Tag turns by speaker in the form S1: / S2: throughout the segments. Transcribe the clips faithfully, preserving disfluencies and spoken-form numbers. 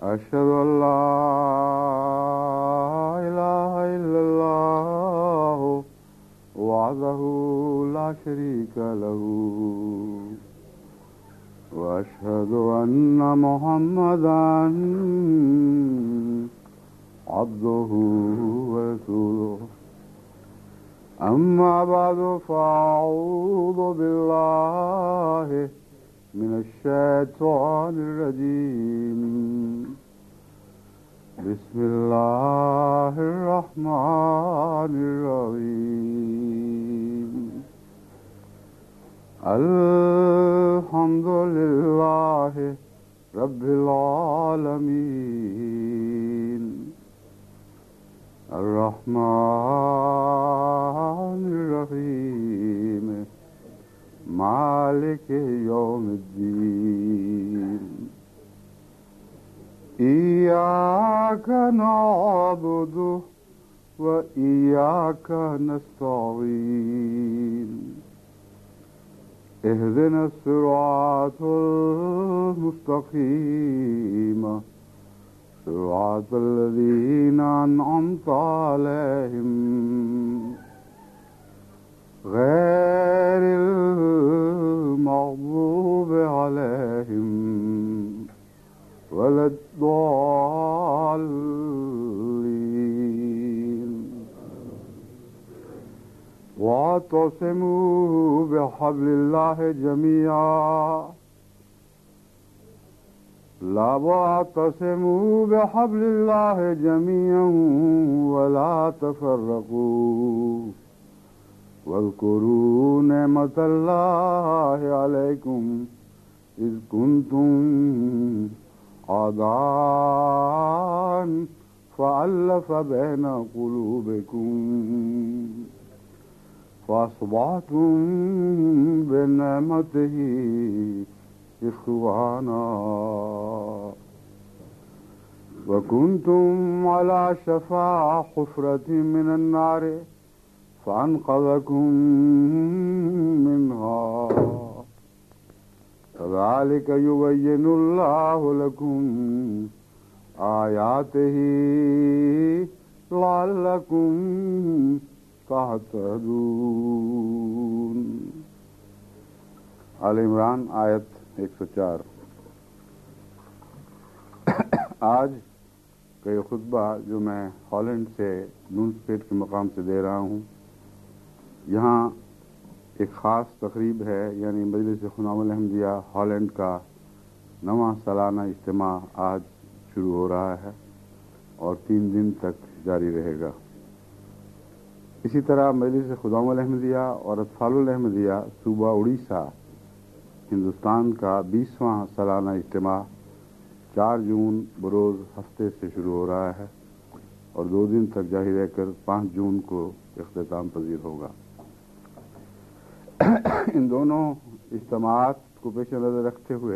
S1: أشهد أن لا إله إلا الله وحده لا شريك له وأشهد أن محمدا عبده ورسوله أما بعد فأعوذ بالله من الشيطان الرجيم بسم الله الرحمن الرحيم الحمد لله رب العالمين الرحمن الرحيم مالك يوم الدين إياك نعبد وإياك نستعين اهدنا الصراط المستقيم صراط الذين أنعمت عليهم غير المغضوب عليهم ولا الضالين واعتصموا بحبل الله جميعا لا واعتصموا بحبل الله جميعا ولا تفرقوا واذكروا نعمة الله عليكم إذ كنتم أعداء فألف بين قلوبكم فأصبحتم بنعمته إخوانا وكنتم على شفا حفرة من النار فأنقذكم منها كذلك يبين الله لكم آياته لعلكم تهتدون. آل عمران آیت ایک سو چار. آج کا یہ خطبہ جو میں ہالینڈ سے نونسپیٹ کے مقام سے دے رہا ہوں، یہاں ایک خاص تقریب ہے، یعنی مجلس خدام الحمدیہ ہالینڈ کا نواں سالانہ اجتماع آج شروع ہو رہا ہے اور تین دن تک جاری رہے گا. اسی طرح مجلس خدام الحمدیہ اور اطفال الحمدیہ صوبہ اڑیسہ ہندوستان کا بیسواں سالانہ اجتماع چار جون بروز ہفتے سے شروع ہو رہا ہے اور دو دن تک جاری رہ کر پانچ جون کو اختتام پذیر ہوگا. ان دونوں اجتماعات کو پیش نظر رکھتے ہوئے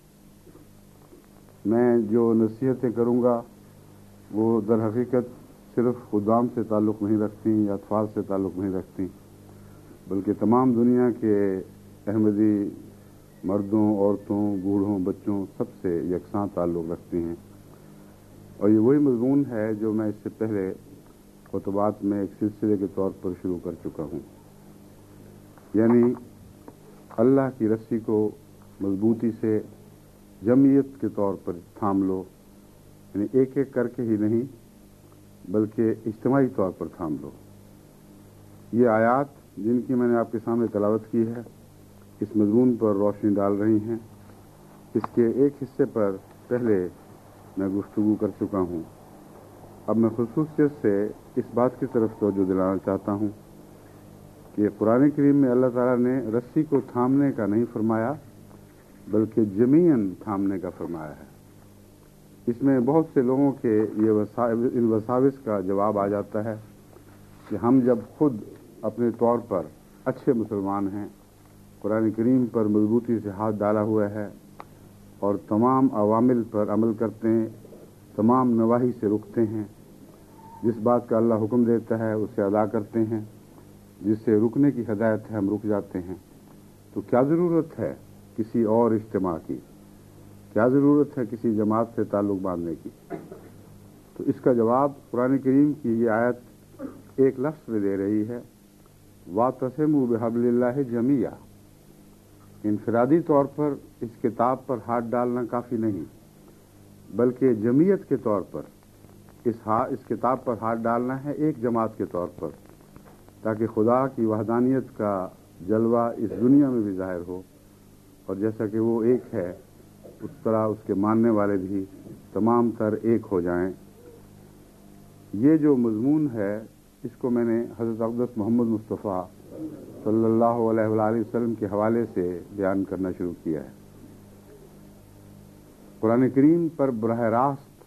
S1: میں جو نصیحتیں کروں گا وہ در حقیقت صرف خدام سے تعلق نہیں رکھتی یا اطفال سے تعلق نہیں رکھتی، بلکہ تمام دنیا کے احمدی مردوں، عورتوں، بوڑھوں، بچوں سب سے یکساں تعلق رکھتی ہیں. اور یہ وہی مضمون ہے جو میں اس سے پہلے خطبات میں ایک سلسلے کے طور پر شروع کر چکا ہوں، یعنی اللہ کی رسی کو مضبوطی سے جمعیت کے طور پر تھام لو، یعنی ایک ایک کر کے ہی نہیں بلکہ اجتماعی طور پر تھام لو. یہ آیات جن کی میں نے آپ کے سامنے تلاوت کی ہے اس مضمون پر روشنی ڈال رہی ہیں. اس کے ایک حصے پر پہلے میں گفتگو کر چکا ہوں. اب میں خصوصیت سے اس بات کی طرف توجہ دلانا چاہتا ہوں کہ قرآن کریم میں اللہ تعالیٰ نے رسی کو تھامنے کا نہیں فرمایا بلکہ جمیعاً تھامنے کا فرمایا ہے. اس میں بہت سے لوگوں کے یہ ان وساوس کا جواب آ جاتا ہے کہ ہم جب خود اپنے طور پر اچھے مسلمان ہیں، قرآن کریم پر مضبوطی سے ہاتھ ڈالا ہوا ہے اور تمام عوامل پر عمل کرتے ہیں، تمام نواہی سے رکتے ہیں، جس بات کا اللہ حکم دیتا ہے اسے ادا کرتے ہیں، جس سے رکنے کی ہدایت ہے ہم رک جاتے ہیں، تو کیا ضرورت ہے کسی اور اجتماع کی، کیا ضرورت ہے کسی جماعت سے تعلق باندھنے کی؟ تو اس کا جواب قرآن کریم کی یہ آیت ایک لفظ میں دے رہی ہے، وَاعْتَصِمُوا بِحَبْلِ اللَّهِ جَمِيعًا۔ انفرادی طور پر اس کتاب پر ہاتھ ڈالنا کافی نہیں، بلکہ جمعیت کے طور پر اس اس کتاب پر ہاتھ ڈالنا ہے، ایک جماعت کے طور پر، تاکہ خدا کی وحدانیت کا جلوہ اس دنیا میں بھی ظاہر ہو، اور جیسا کہ وہ ایک ہے اس طرح اس کے ماننے والے بھی تمام تر ایک ہو جائیں۔ یہ جو مضمون ہے اس کو میں نے حضرت اقدس محمد مصطفیٰ صلی اللہ علیہ وآلہ وسلم کے حوالے سے بیان کرنا شروع کیا ہے۔ قرآن کریم پر براہ راست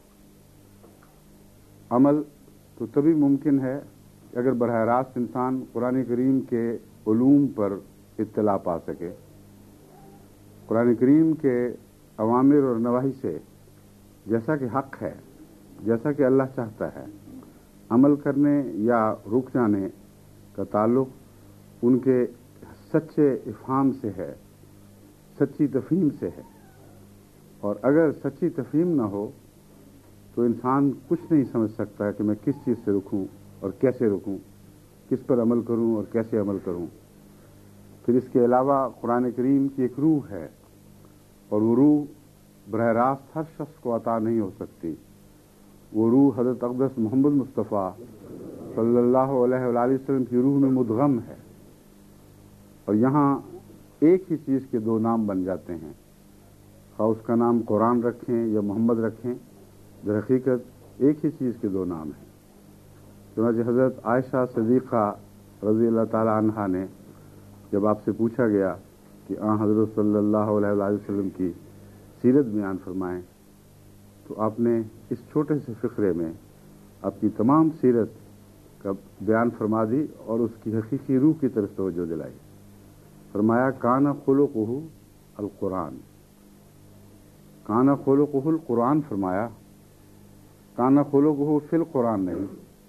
S1: عمل تو تبھی ممکن ہے کہ اگر براہ راست انسان قرآن کریم کے علوم پر اطلاع پا سکے، قرآن کریم کے اوامر اور نواہی سے جیسا کہ حق ہے، جیسا کہ اللہ چاہتا ہے، عمل کرنے یا رک جانے کا تعلق ان کے سچے افہام سے ہے، سچی تفہیم سے ہے، اور اگر سچی تفہیم نہ ہو تو انسان کچھ نہیں سمجھ سکتا کہ میں کس چیز سے رکوں اور کیسے رکوں، کس پر عمل کروں اور کیسے عمل کروں۔ پھر اس کے علاوہ قرآن کریم کی ایک روح ہے، اور وہ روح براہ راست ہر شخص کو عطا نہیں ہو سکتی۔ وہ روح حضرت اقدس محمد مصطفیٰ صلی اللہ علیہ وآلہ وسلم کی روح میں مدغم ہے، اور یہاں ایک ہی چیز کے دو نام بن جاتے ہیں، خواہ اس کا نام قرآن رکھیں یا محمد رکھیں، در حقیقت ایک ہی چیز کے دو نام ہیں۔ چنانچہ حضرت عائشہ صدیقہ رضی اللہ تعالی عنہا نے جب آپ سے پوچھا گیا کہ آن حضرت صلی اللہ علیہ وآلہ وسلم کی سیرت بیان فرمائیں، تو آپ نے اس چھوٹے سے فقرے میں اپنی تمام سیرت کا بیان فرما دی اور اس کی حقیقی روح کی طرف توجہ دلائی۔ فرمایا کان خلقہ القرآن، کان خلقہ القرآن فرمایا، کان خلقہ فی القرآن نہیں۔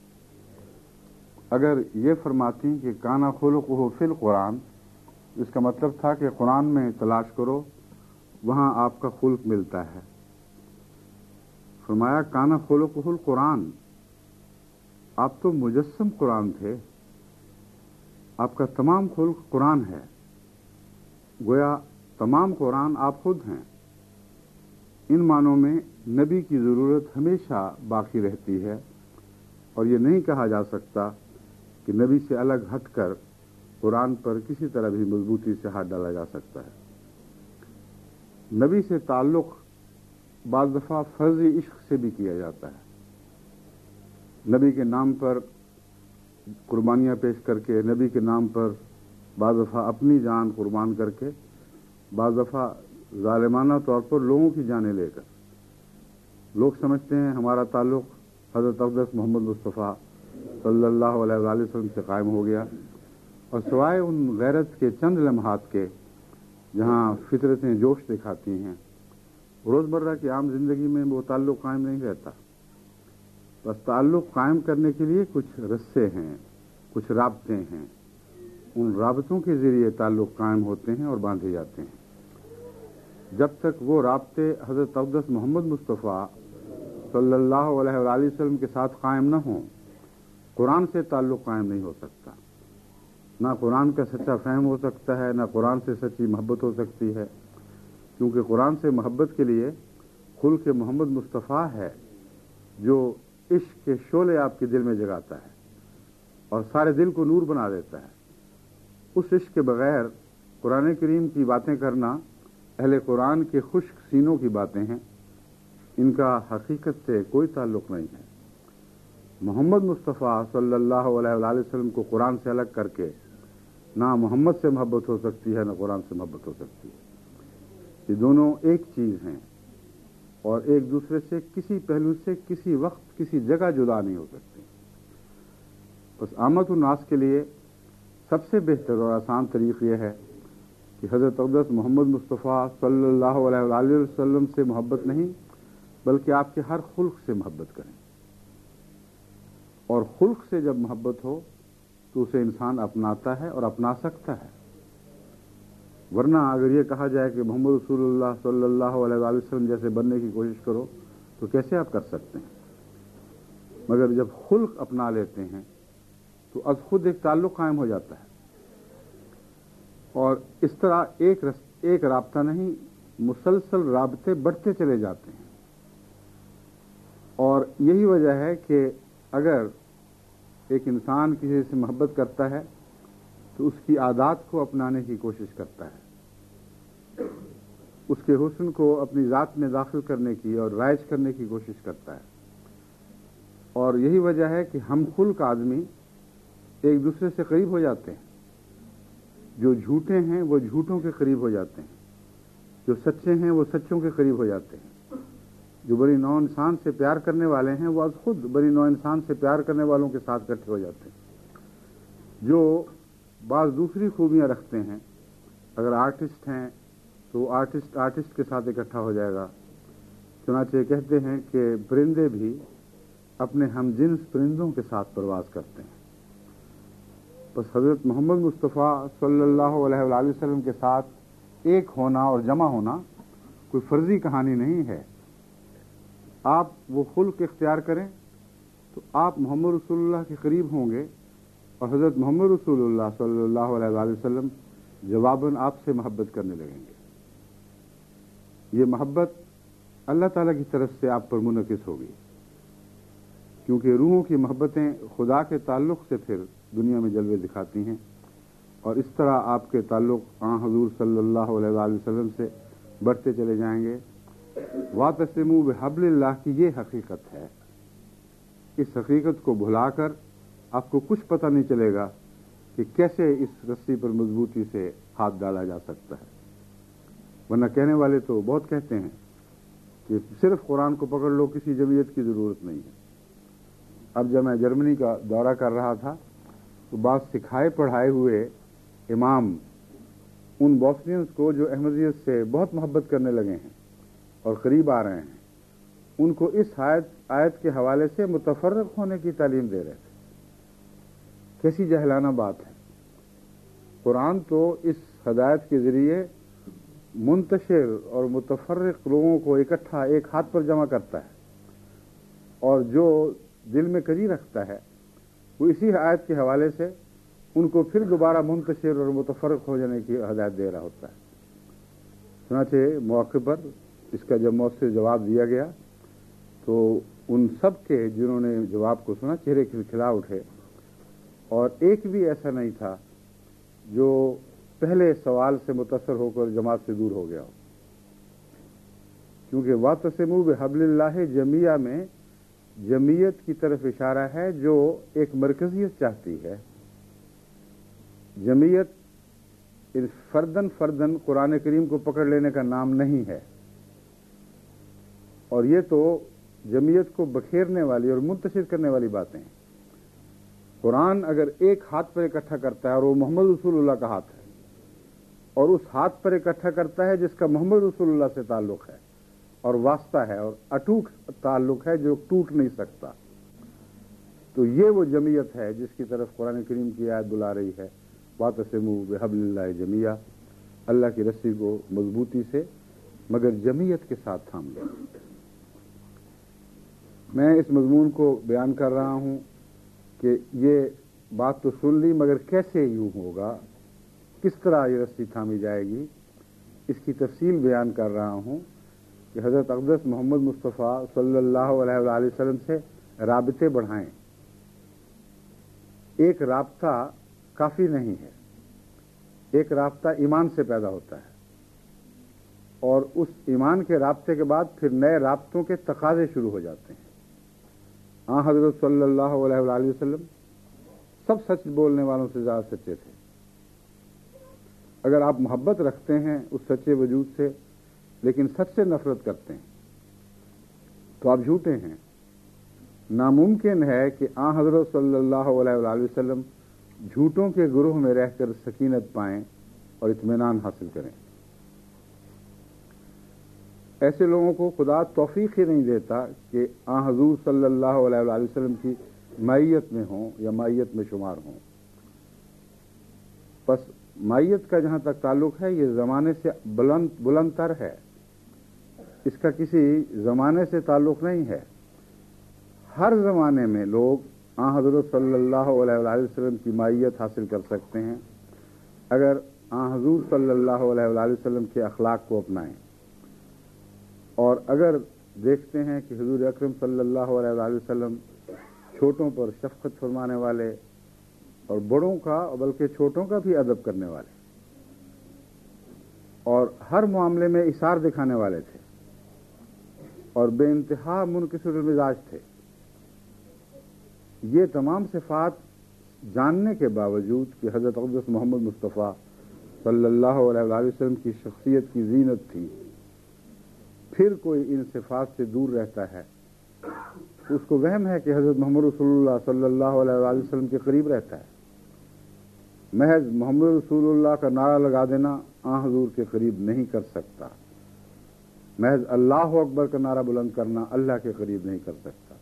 S1: اگر یہ فرماتی کہ کان خلقہ فی القرآن، اس کا مطلب تھا کہ قرآن میں تلاش کرو، وہاں آپ کا خلق ملتا ہے۔ فرمایا کان خلقہ القرآن، آپ تو مجسم قرآن تھے، آپ کا تمام خلق قرآن ہے، گویا تمام قرآن آپ خود ہیں۔ ان معنوں میں نبی کی ضرورت ہمیشہ باقی رہتی ہے، اور یہ نہیں کہا جا سکتا کہ نبی سے الگ ہٹ کر قرآن پر کسی طرح بھی مضبوطی سے ہاتھ ڈالا جا سکتا ہے۔ نبی سے تعلق بعض دفعہ فرضی عشق سے بھی کیا جاتا ہے، نبی کے نام پر قربانیاں پیش کر کے، نبی کے نام پر بعض دفعہ اپنی جان قربان کر کے، بعض دفعہ ظالمانہ طور پر لوگوں کی جانیں لے کر۔ لوگ سمجھتے ہیں ہمارا تعلق حضرت اقدس محمد مصطفیٰ صلی اللہ علیہ وآلہ وسلم سے قائم ہو گیا، اور سوائے ان غیرت کے چند لمحات کے جہاں فطرتیں جوش دکھاتی ہیں، روزمرہ کی عام زندگی میں وہ تعلق قائم نہیں رہتا۔ بس تعلق قائم کرنے کے لیے کچھ رسے ہیں، کچھ رابطے ہیں، ان رابطوں کے ذریعے تعلق قائم ہوتے ہیں اور باندھے جاتے ہیں۔ جب تک وہ رابطے حضرت اقدس محمد مصطفیٰ صلی اللہ علیہ وآلہ وسلم کے ساتھ قائم نہ ہوں، قرآن سے تعلق قائم نہیں ہو سکتا۔ نہ قرآن کا سچا فہم ہو سکتا ہے، نہ قرآن سے سچی محبت ہو سکتی ہے، کیونکہ قرآن سے محبت کے لیے خلق محمد مصطفیٰ ہے جو عشق کے شعلے آپ کے دل میں جگاتا ہے اور سارے دل کو نور بنا دیتا ہے۔ اس عشق کے بغیر قرآن کریم کی باتیں کرنا اہل قرآن کے خشک سینوں کی باتیں ہیں، ان کا حقیقت سے کوئی تعلق نہیں ہے۔ محمد مصطفیٰ صلی اللہ علیہ وآلہ وسلم کو قرآن سے الگ کر کے نہ محمد سے محبت ہو سکتی ہے، نہ قرآن سے محبت ہو سکتی ہے۔ یہ دونوں ایک چیز ہیں اور ایک دوسرے سے کسی پہلو سے کسی وقت کسی جگہ جدا نہیں ہو سکتے۔ بس عامت الناس کے لیے سب سے بہتر اور آسان طریق یہ ہے کہ حضرت اقدس محمد مصطفیٰ صلی اللہ علیہ وآلہ وسلم سے محبت نہیں بلکہ آپ کے ہر خلق سے محبت کریں، اور خلق سے جب محبت ہو تو اسے انسان اپناتا ہے اور اپنا سکتا ہے۔ ورنہ اگر یہ کہا جائے کہ محمد رسول اللہ صلی اللہ علیہ وآلہ وسلم جیسے بننے کی کوشش کرو تو کیسے آپ کر سکتے ہیں؟ مگر جب خلق اپنا لیتے ہیں تو از خود ایک تعلق قائم ہو جاتا ہے، اور اس طرح ایک رس ایک رابطہ نہیں، مسلسل رابطے بڑھتے چلے جاتے ہیں۔ اور یہی وجہ ہے کہ اگر ایک انسان کسی سے محبت کرتا ہے تو اس کی عادات کو اپنانے کی کوشش کرتا ہے، اس کے حسن کو اپنی ذات میں داخل کرنے کی اور رائج کرنے کی کوشش کرتا ہے۔ اور یہی وجہ ہے کہ ہم خلق آدمی ایک دوسرے سے قریب ہو جاتے ہیں۔ جو جھوٹے ہیں وہ جھوٹوں کے قریب ہو جاتے ہیں، جو سچے ہیں وہ سچوں کے قریب ہو جاتے ہیں، جو بڑی نو انسان سے پیار کرنے والے ہیں وہ از خود بڑی نو انسان سے پیار کرنے والوں کے ساتھ اکٹھے ہو جاتے ہیں۔ جو بعض دوسری خوبیاں رکھتے ہیں، اگر آرٹسٹ ہیں تو آرٹسٹ آرٹسٹ کے ساتھ اکٹھا ہو جائے گا۔ چنانچہ کہتے ہیں کہ پرندے بھی اپنے ہم جنس پرندوں کے ساتھ پرواز کرتے ہیں۔ بس حضرت محمد مصطفیٰ صلی اللہ علیہ وآلہ وسلم کے ساتھ ایک ہونا اور جمع ہونا کوئی فرضی کہانی نہیں ہے۔ آپ وہ خلق اختیار کریں تو آپ محمد رسول اللہ کے قریب ہوں گے، اور حضرت محمد رسول اللہ صلی اللہ علیہ وآلہ وسلم جواباً آپ سے محبت کرنے لگیں گے۔ یہ محبت اللہ تعالیٰ کی طرف سے آپ پر منعکس ہوگی، کیونکہ روحوں کی محبتیں خدا کے تعلق سے پھر دنیا میں جلوے دکھاتی ہیں، اور اس طرح آپ کے تعلق آن حضور صلی اللہ علیہ وآلہ وسلم سے بڑھتے چلے جائیں گے۔ وَاعْتَصِمُوا بِحَبْلِ اللَّهِ کی یہ حقیقت ہے۔ اس حقیقت کو بھلا کر آپ کو کچھ پتہ نہیں چلے گا کہ کیسے اس رسی پر مضبوطی سے ہاتھ ڈالا جا سکتا ہے۔ ورنہ کہنے والے تو بہت کہتے ہیں کہ صرف قرآن کو پکڑ لو، کسی جمعیت کی ضرورت نہیں ہے۔ اب جب میں جرمنی کا دورہ کر رہا تھا تو بعض سکھائے پڑھائے ہوئے امام ان بوسنینز کو جو احمدیت سے بہت محبت کرنے لگے ہیں اور قریب آ رہے ہیں، ان کو اس آیت آیت کے حوالے سے متفرق ہونے کی تعلیم دے رہے تھے۔ کیسی جہلانہ بات ہے! قرآن تو اس ہدایت کے ذریعے منتشر اور متفرق لوگوں کو اکٹھا ایک ہاتھ پر جمع کرتا ہے، اور جو دل میں کجی رکھتا ہے وہ اسی آیت کے حوالے سے ان کو پھر دوبارہ منتشر اور متفرق ہو جانے کی ہدایت دے رہا ہوتا ہے۔ چنانچہ موقع پر اس کا جب مؤثر جواب دیا گیا تو ان سب کے جنہوں نے جواب کو سنا چہرے کھلکھلا اٹھے، اور ایک بھی ایسا نہیں تھا جو پہلے سوال سے متاثر ہو کر جماعت سے دور ہو گیا ہو، کیونکہ وَاعْتَصِمُوا بِحَبْلِ اللَّهِ جمیہ میں جمعیت کی طرف اشارہ ہے جو ایک مرکزیت چاہتی ہے۔ جمعیت فردن فردن قرآن کریم کو پکڑ لینے کا نام نہیں ہے، اور یہ تو جمعیت کو بکھیرنے والی اور منتشر کرنے والی باتیں ہیں۔ قرآن اگر ایک ہاتھ پر اکٹھا کرتا ہے اور وہ محمد رسول اللہ کا ہاتھ ہے، اور اس ہاتھ پر اکٹھا کرتا ہے جس کا محمد رسول اللہ سے تعلق ہے اور واسطہ ہے اور اٹوٹ تعلق ہے جو ٹوٹ نہیں سکتا، تو یہ وہ جمعیت ہے جس کی طرف قرآن کریم کی آیت بلا رہی ہے، وَاعْتَصِمُوا بِحَبْلِ اللَّهِ جَمِيعًا، اللہ کی رسی کو مضبوطی سے مگر جمعیت کے ساتھ تھام لیں۔ میں اس مضمون کو بیان کر رہا ہوں کہ یہ بات تو سن لی، مگر کیسے یوں ہوگا، کس طرح یہ رسی تھامی جائے گی، اس کی تفصیل بیان کر رہا ہوں کہ حضرت اقدس محمد مصطفیٰ صلی اللہ علیہ وآلہ وسلم سے رابطے بڑھائیں۔ ایک رابطہ کافی نہیں ہے، ایک رابطہ ایمان سے پیدا ہوتا ہے، اور اس ایمان کے رابطے کے بعد پھر نئے رابطوں کے تقاضے شروع ہو جاتے ہیں۔ ہاں، حضرت صلی اللہ علیہ وآلہ وسلم سب سچ بولنے والوں سے زیادہ سچے تھے۔ اگر آپ محبت رکھتے ہیں اس سچے وجود سے لیکن سچ سے نفرت کرتے ہیں تو آپ جھوٹے ہیں۔ ناممکن ہے کہ آن حضرت صلی اللہ علیہ وآلہ وسلم جھوٹوں کے گروہ میں رہ کر سکینت پائیں اور اطمینان حاصل کریں۔ ایسے لوگوں کو خدا توفیق ہی نہیں دیتا کہ آن حضور صلی اللہ علیہ وآلہ وسلم کی معیت میں ہوں یا معیت میں شمار ہوں۔ پس مائیت کا جہاں تک تعلق ہے یہ زمانے سے بلند بلند تر ہے، اس کا کسی زمانے سے تعلق نہیں ہے۔ ہر زمانے میں لوگ آن حضرت صلی اللہ علیہ وآلہ وسلم کی مائیت حاصل کر سکتے ہیں اگر آن حضور صلی اللہ علیہ وآلہ وسلم کے اخلاق کو اپنائیں، اور اگر دیکھتے ہیں کہ حضور اکرم صلی اللہ علیہ وآلہ وسلم چھوٹوں پر شفقت فرمانے والے اور بڑوں کا بلکہ چھوٹوں کا بھی ادب کرنے والے اور ہر معاملے میں ایثار دکھانے والے تھے اور بے انتہا منکسر المزاج تھے، یہ تمام صفات جاننے کے باوجود کہ حضرت اقدس محمد مصطفیٰ صلی اللہ علیہ وآلہ وسلم کی شخصیت کی زینت تھی، پھر کوئی ان صفات سے دور رہتا ہے اس کو وہم ہے کہ حضرت محمد رسول اللہ صلی اللہ علیہ وآلہ وسلم کے قریب رہتا ہے۔ محض محمد رسول اللہ کا نعرہ لگا دینا آن حضور کے قریب نہیں کر سکتا، محض اللہ اکبر کا نعرہ بلند کرنا اللہ کے قریب نہیں کر سکتا۔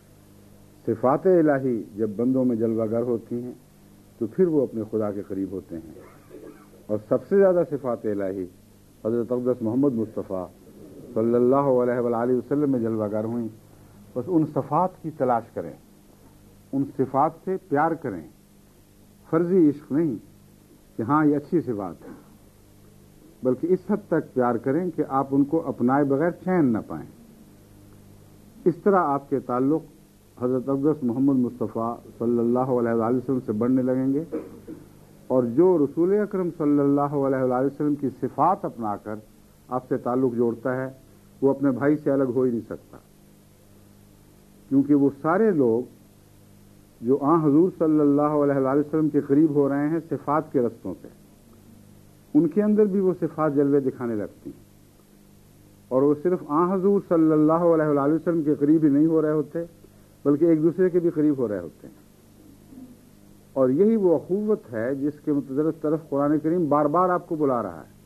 S1: صفات الہی جب بندوں میں جلوہ گر ہوتی ہیں تو پھر وہ اپنے خدا کے قریب ہوتے ہیں، اور سب سے زیادہ صفات الہی حضرت اقدس محمد مصطفیٰ صلی اللہ علیہ وآلہ وسلم میں جلوہ گر ہوئیں۔ بس ان صفات کی تلاش کریں، ان صفات سے پیار کریں، فرضی عشق نہیں کہ ہاں یہ اچھی صفات ہے، بلکہ اس حد تک پیار کریں کہ آپ ان کو اپنائے بغیر چین نہ پائیں۔ اس طرح آپ کے تعلق حضرت اقدس محمد مصطفیٰ صلی اللہ علیہ وآلہ وسلم سے بڑھنے لگیں گے، اور جو رسول اکرم صلی اللہ علیہ وآلہ وسلم کی صفات اپنا کر آپ سے تعلق جوڑتا ہے وہ اپنے بھائی سے الگ ہو ہی نہیں سکتا، کیونکہ وہ سارے لوگ جو آن حضور صلی اللہ علیہ وآلہ وسلم کے قریب ہو رہے ہیں صفات کے رستوں سے، ان کے اندر بھی وہ صفات جلوے دکھانے لگتی ہیں، اور وہ صرف آن حضور صلی اللہ علیہ وآلہ وسلم کے قریب ہی نہیں ہو رہے ہوتے بلکہ ایک دوسرے کے بھی قریب ہو رہے ہوتے ہیں۔ اور یہی وہ اخوت ہے جس کے متعلق طرف قرآن کریم بار بار آپ کو بلا رہا ہے۔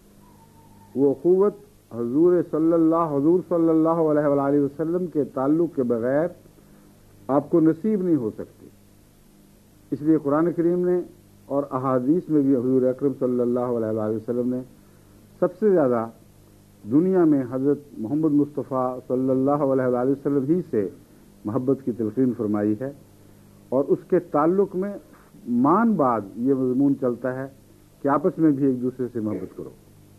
S1: وہ اخوت حضور صلی اللہ حضور صلی اللہ علیہ وآلہ وسلم کے تعلق کے بغیر آپ کو نصیب نہیں ہو سکتی، اس لیے قرآن کریم نے اور احادیث میں بھی حضور اکرم صلی اللہ علیہ وآلہ وسلم نے سب سے زیادہ دنیا میں حضرت محمد مصطفیٰ صلی اللہ علیہ وآلہ وسلم ہی سے محبت کی تلقین فرمائی ہے، اور اس کے تعلق میں مان بعد یہ مضمون چلتا ہے کہ آپس میں بھی ایک دوسرے سے محبت کرو۔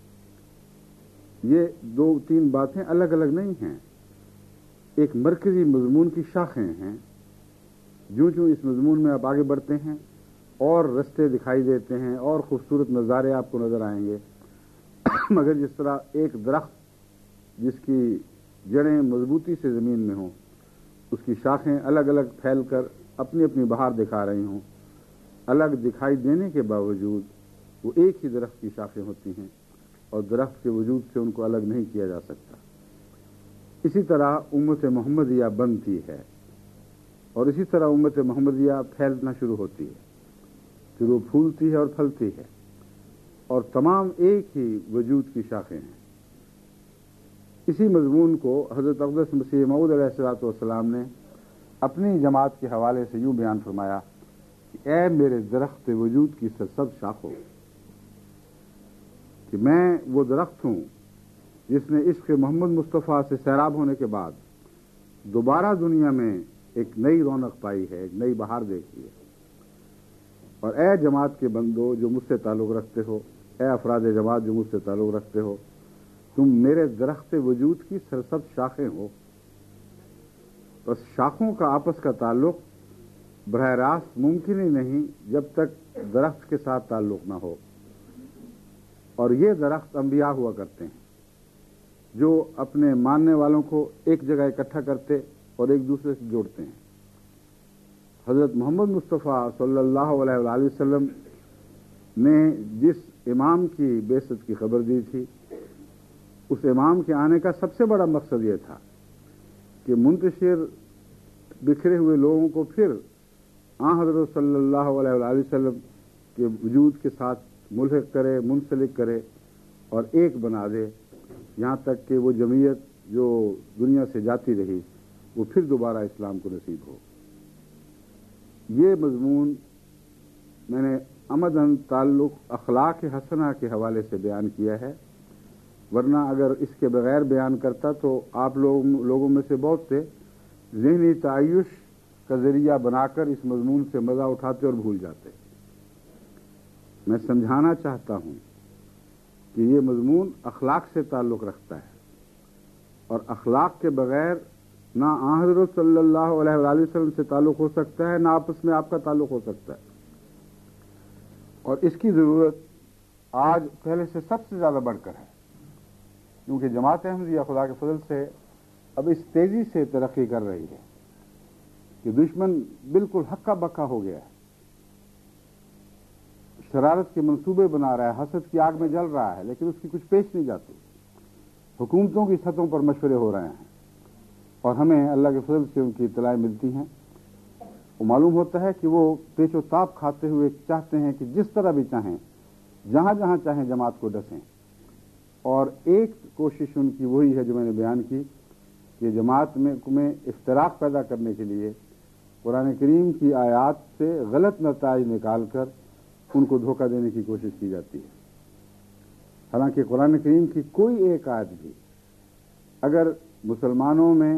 S1: یہ دو تین باتیں الگ الگ نہیں ہیں، ایک مرکزی مضمون کی شاخیں ہیں۔ جوں جوں اس مضمون میں آپ آگے بڑھتے ہیں اور رستے دکھائی دیتے ہیں اور خوبصورت نظارے آپ کو نظر آئیں گے، مگر جس طرح ایک درخت جس کی جڑیں مضبوطی سے زمین میں ہوں، اس کی شاخیں الگ الگ پھیل کر اپنی اپنی بہار دکھا رہی ہوں، الگ دکھائی دینے کے باوجود وہ ایک ہی درخت کی شاخیں ہوتی ہیں اور درخت کے وجود سے ان کو الگ نہیں کیا جا سکتا۔ اسی طرح امت محمدیہ بنتی ہے اور اسی طرح امت محمدیہ پھیلنا شروع ہوتی ہے، پھر وہ پھولتی ہے اور پھلتی ہے، اور تمام ایک ہی وجود کی شاخیں ہیں۔ اسی مضمون کو حضرت اقدس مسیح موعود علیہ الصلوۃ والسلام نے اپنی جماعت کے حوالے سے یوں بیان فرمایا کہ اے میرے درخت وجود کی سرسبز شاخوں، کہ میں وہ درخت ہوں جس نے عشق محمد مصطفیٰ سے سیراب ہونے کے بعد دوبارہ دنیا میں ایک نئی رونق پائی ہے، ایک نئی بہار دیکھی ہے۔ اور اے جماعت کے بندو جو مجھ سے تعلق رکھتے ہو، اے افراد جماعت جو مجھ سے تعلق رکھتے ہو، تم میرے درخت وجود کی سرسبز شاخیں ہو۔ بس شاخوں کا آپس کا تعلق براہ راست ممکن ہی نہیں جب تک درخت کے ساتھ تعلق نہ ہو، اور یہ درخت انبیاء ہوا کرتے ہیں جو اپنے ماننے والوں کو ایک جگہ اکٹھا کرتے اور ایک دوسرے سے جوڑتے ہیں۔ حضرت محمد مصطفیٰ صلی اللہ علیہ وآلہ وسلم نے جس امام کی بعثت کی خبر دی تھی، اس امام کے آنے کا سب سے بڑا مقصد یہ تھا کہ منتشر بکھرے ہوئے لوگوں کو پھر آن حضرت صلی اللہ علیہ وآلہ وسلم کے وجود کے ساتھ ملحق کرے، منسلک کرے اور ایک بنا دے، یہاں تک کہ وہ جمعیت جو دنیا سے جاتی رہی وہ پھر دوبارہ اسلام کو نصیب ہو۔ یہ مضمون میں نے عمدن تعلق اخلاق حسنہ کے حوالے سے بیان کیا ہے، ورنہ اگر اس کے بغیر بیان کرتا تو آپ لوگ لوگوں میں سے بہت سے ذہنی تعیش کا ذریعہ بنا کر اس مضمون سے مزہ اٹھاتے اور بھول جاتے۔ میں سمجھانا چاہتا ہوں کہ یہ مضمون اخلاق سے تعلق رکھتا ہے، اور اخلاق کے بغیر نہ آن حضرت صلی اللہ علیہ وآلہ وسلم سے تعلق ہو سکتا ہے، نہ آپس میں آپ کا تعلق ہو سکتا ہے، اور اس کی ضرورت آج پہلے سے سب سے زیادہ بڑھ کر ہے، کیونکہ جماعت احمدیہ خدا کے فضل سے اب اس تیزی سے ترقی کر رہی ہے کہ دشمن بالکل ہکا بکا ہو گیا ہے، شرارت کے منصوبے بنا رہا ہے، حسد کی آگ میں جل رہا ہے، لیکن اس کی کچھ پیش نہیں جاتی۔ حکومتوں کی سطحوں پر مشورے ہو رہے ہیں، اور ہمیں اللہ کے فضل سے ان کی اطلاعیں ملتی ہیں، وہ معلوم ہوتا ہے کہ وہ پیچ و تاب کھاتے ہوئے چاہتے ہیں کہ جس طرح بھی چاہیں، جہاں جہاں چاہیں جماعت کو ڈسیں، اور ایک کوشش ان کی وہی ہے جو میں نے بیان کی کہ جماعت میں میں افتراق پیدا کرنے کے لیے قرآن کریم کی آیات سے غلط نتائج نکال کر ان کو دھوکہ دینے کی کوشش کی جاتی ہے۔ حالانکہ قرآن کریم کی کوئی ایک آیت بھی اگر مسلمانوں میں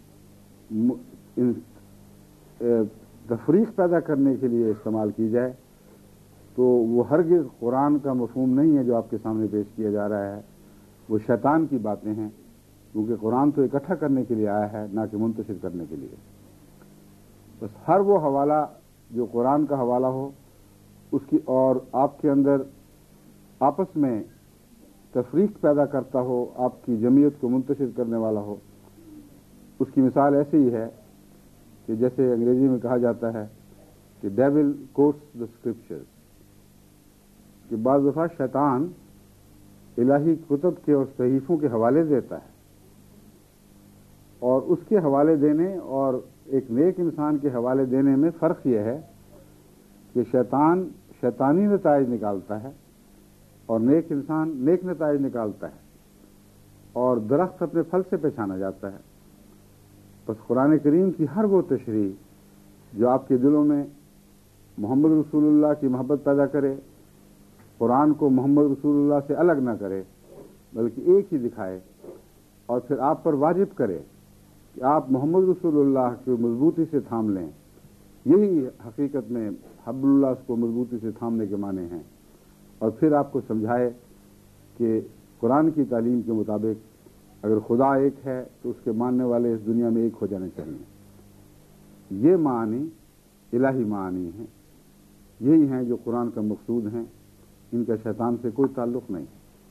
S1: تفریق پیدا کرنے کے لیے استعمال کی جائے تو وہ ہرگز قرآن کا مفہوم نہیں ہے جو آپ کے سامنے پیش کیا جا رہا ہے، وہ شیطان کی باتیں ہیں، کیونکہ قرآن تو اکٹھا کرنے کے لیے آیا ہے، نہ کہ منتشر کرنے کے لیے۔ بس ہر وہ حوالہ جو قرآن کا حوالہ ہو اس کی اور آپ کے اندر آپس میں تفریق پیدا کرتا ہو، آپ کی جمعیت کو منتشر کرنے والا ہو، اس کی مثال ایسی ہی ہے کہ جیسے انگریزی میں کہا جاتا ہے کہ ڈیول کوٹس دا اسکرپچرز، کہ بعض دفعہ شیطان الہی کتب کے اور صحیفوں کے حوالے دیتا ہے، اور اس کے حوالے دینے اور ایک نیک انسان کے حوالے دینے میں فرق یہ ہے کہ شیطان شیطانی نتائج نکالتا ہے اور نیک انسان نیک نتائج نکالتا ہے، اور درخت اپنے پھل سے پہچانا جاتا ہے۔ بس قرآن کریم کی ہر وہ تشریح جو آپ کے دلوں میں محمد رسول اللہ کی محبت پیدا کرے، قرآن کو محمد رسول اللہ سے الگ نہ کرے بلکہ ایک ہی دکھائے، اور پھر آپ پر واجب کرے کہ آپ محمد رسول اللہ کو مضبوطی سے تھام لیں، یہی حقیقت میں حبل اللہ کو مضبوطی سے تھامنے کے معنی ہیں، اور پھر آپ کو سمجھائے کہ قرآن کی تعلیم کے مطابق اگر خدا ایک ہے تو اس کے ماننے والے اس دنیا میں ایک ہو جانے چاہیے۔ یہ معنی الہی معنی ہیں، یہی ہیں جو قرآن کا مقصود ہیں، ان کا شیطان سے کوئی تعلق نہیں۔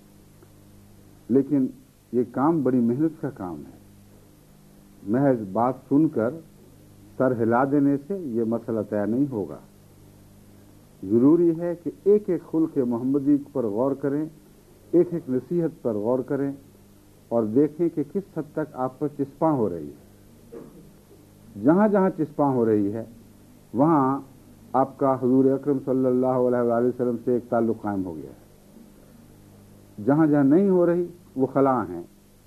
S1: لیکن یہ کام بڑی محنت کا کام ہے، محض بات سن کر سر ہلا دینے سے یہ مسئلہ طے نہیں ہوگا۔ ضروری ہے کہ ایک ایک خلق محمدی پر غور کریں، ایک ایک نصیحت پر غور کریں، اور دیکھیں کہ کس حد تک آپ پر چسپاں ہو رہی ہے۔ جہاں جہاں چسپاں ہو رہی ہے وہاں آپ کا حضور اکرم صلی اللہ علیہ وآلہ وسلم سے ایک تعلق قائم ہو گیا ہے، جہاں جہاں نہیں ہو رہی وہ خلا ہیں۔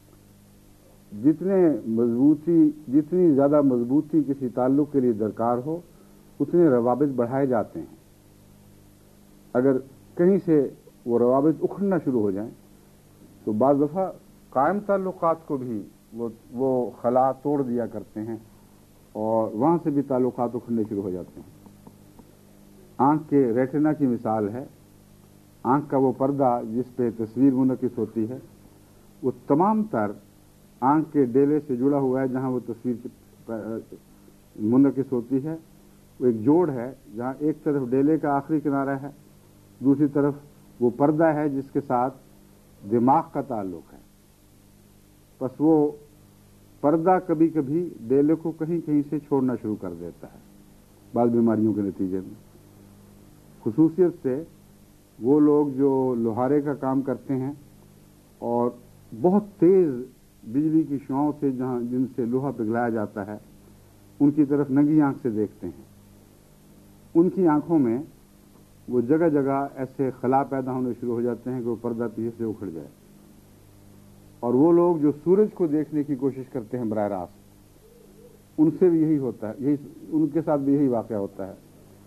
S1: جتنے مضبوطی جتنی زیادہ مضبوطی کسی تعلق کے لیے درکار ہو اتنے روابط بڑھائے جاتے ہیں۔ اگر کہیں سے وہ روابط اکھڑنا شروع ہو جائیں تو بعض دفعہ قائم تعلقات کو بھی وہ وہ خلا توڑ دیا کرتے ہیں، اور وہاں سے بھی تعلقات اکھڑنے شروع ہو جاتے ہیں۔ آنکھ کے ریٹنا کی مثال ہے، آنکھ کا وہ پردہ جس پہ تصویر منعکس ہوتی ہے وہ تمام تر آنکھ کے ڈیلے سے جڑا ہوا ہے، جہاں وہ تصویر منعکس ہوتی ہے وہ ایک جوڑ ہے، جہاں ایک طرف ڈیلے کا آخری کنارہ ہے، دوسری طرف وہ پردہ ہے جس کے ساتھ دماغ کا تعلق ہے۔ بس وہ پردہ کبھی کبھی ڈیلے کو کہیں کہیں سے چھوڑنا شروع کر دیتا ہے بعض بیماریوں کے نتیجے میں۔ خصوصیت سے وہ لوگ جو لوہارے کا کام کرتے ہیں اور بہت تیز بجلی کی شعاؤں سے جہاں جن سے لوہا پگھلایا جاتا ہے ان کی طرف ننگی آنکھ سے دیکھتے ہیں، ان کی آنکھوں میں وہ جگہ جگہ ایسے خلا پیدا ہونے شروع ہو جاتے ہیں کہ وہ پردہ پیچھے سے اکھڑ جائے۔ اور وہ لوگ جو سورج کو دیکھنے کی کوشش کرتے ہیں براہ راست، ان سے بھی یہی ہوتا ہے، یہی ان کے ساتھ بھی یہی واقعہ ہوتا ہے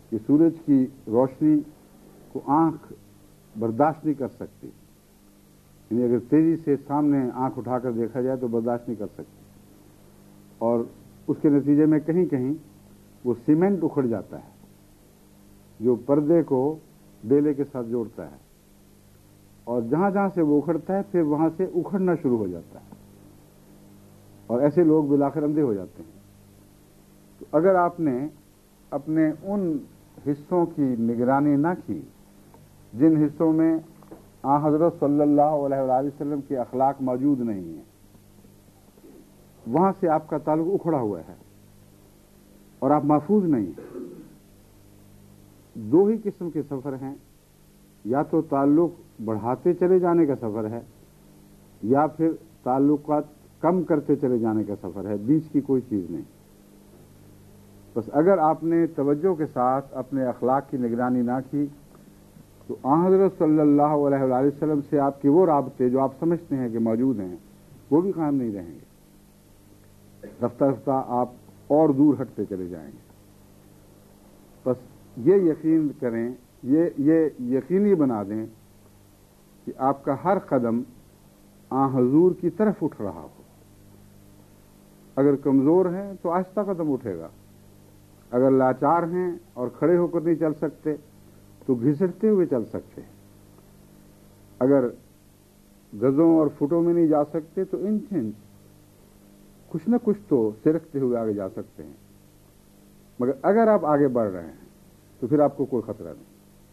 S1: کہ سورج کی روشنی کو آنکھ برداشت نہیں کر سکتی، یعنی اگر تیزی سے سامنے آنکھ اٹھا کر دیکھا جائے تو برداشت نہیں کر سکتی، اور اس کے نتیجے میں کہیں کہیں وہ سیمنٹ اکھڑ جاتا ہے جو پردے کو بیلے کے ساتھ جوڑتا ہے، اور جہاں جہاں سے وہ اکھڑتا ہے پھر وہاں سے اکھڑنا شروع ہو جاتا ہے، اور ایسے لوگ بالآخر اندھے ہو جاتے ہیں۔ تو اگر آپ نے اپنے ان حصوں کی نگرانی نہ کی جن حصوں میں آن حضرت صلی اللہ علیہ وآلہ وسلم کے اخلاق موجود نہیں ہیں، وہاں سے آپ کا تعلق اکھڑا ہوا ہے اور آپ محفوظ نہیں ہیں۔ دو ہی قسم کے سفر ہیں، یا تو تعلق بڑھاتے چلے جانے کا سفر ہے یا پھر تعلقات کم کرتے چلے جانے کا سفر ہے، بیچ کی کوئی چیز نہیں۔ بس اگر آپ نے توجہ کے ساتھ اپنے اخلاق کی نگرانی نہ کی تو آن حضرت صلی اللہ علیہ وآلہ وسلم سے آپ کے وہ رابطے جو آپ سمجھتے ہیں کہ موجود ہیں وہ بھی قائم نہیں رہیں گے، رفتہ رفتہ آپ اور دور ہٹتے چلے جائیں گے۔ بس یہ یقین کریں، یہ یہ یقینی بنا دیں کہ آپ کا ہر قدم آن حضور کی طرف اٹھ رہا ہو۔ اگر کمزور ہیں تو آہستہ قدم اٹھے گا، اگر لاچار ہیں اور کھڑے ہو کر نہیں چل سکتے تو گھسٹتے ہوئے چل سکتے ہیں، اگر گزوں اور فٹوں میں نہیں جا سکتے تو انچ انچ کچھ نہ کچھ تو سرکتے ہوئے آگے جا سکتے ہیں، مگر اگر آپ آگے بڑھ رہے ہیں تو پھر آپ کو کوئی خطرہ نہیں،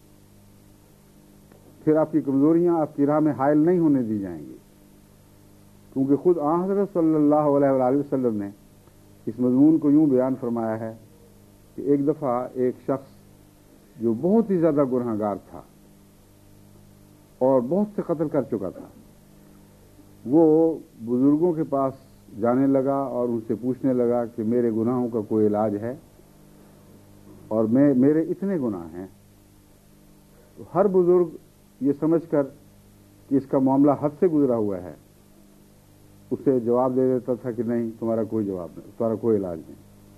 S1: پھر آپ کی کمزوریاں آپ کی راہ میں حائل نہیں ہونے دی جائیں گی، کیونکہ خود آن حضرت صلی اللہ علیہ وآلہ وسلم نے اس مضمون کو یوں بیان فرمایا ہے کہ ایک دفعہ ایک شخص جو بہت ہی زیادہ گناہ گار تھا اور بہت سے قتل کر چکا تھا، وہ بزرگوں کے پاس جانے لگا اور ان سے پوچھنے لگا کہ میرے گناہوں کا کوئی علاج ہے، اور میں میرے اتنے گناہ ہیں۔ تو ہر بزرگ یہ سمجھ کر کہ اس کا معاملہ حد سے گزرا ہوا ہے اسے جواب دے دیتا تھا کہ نہیں، تمہارا کوئی جواب نہیں، تمہارا کوئی علاج نہیں۔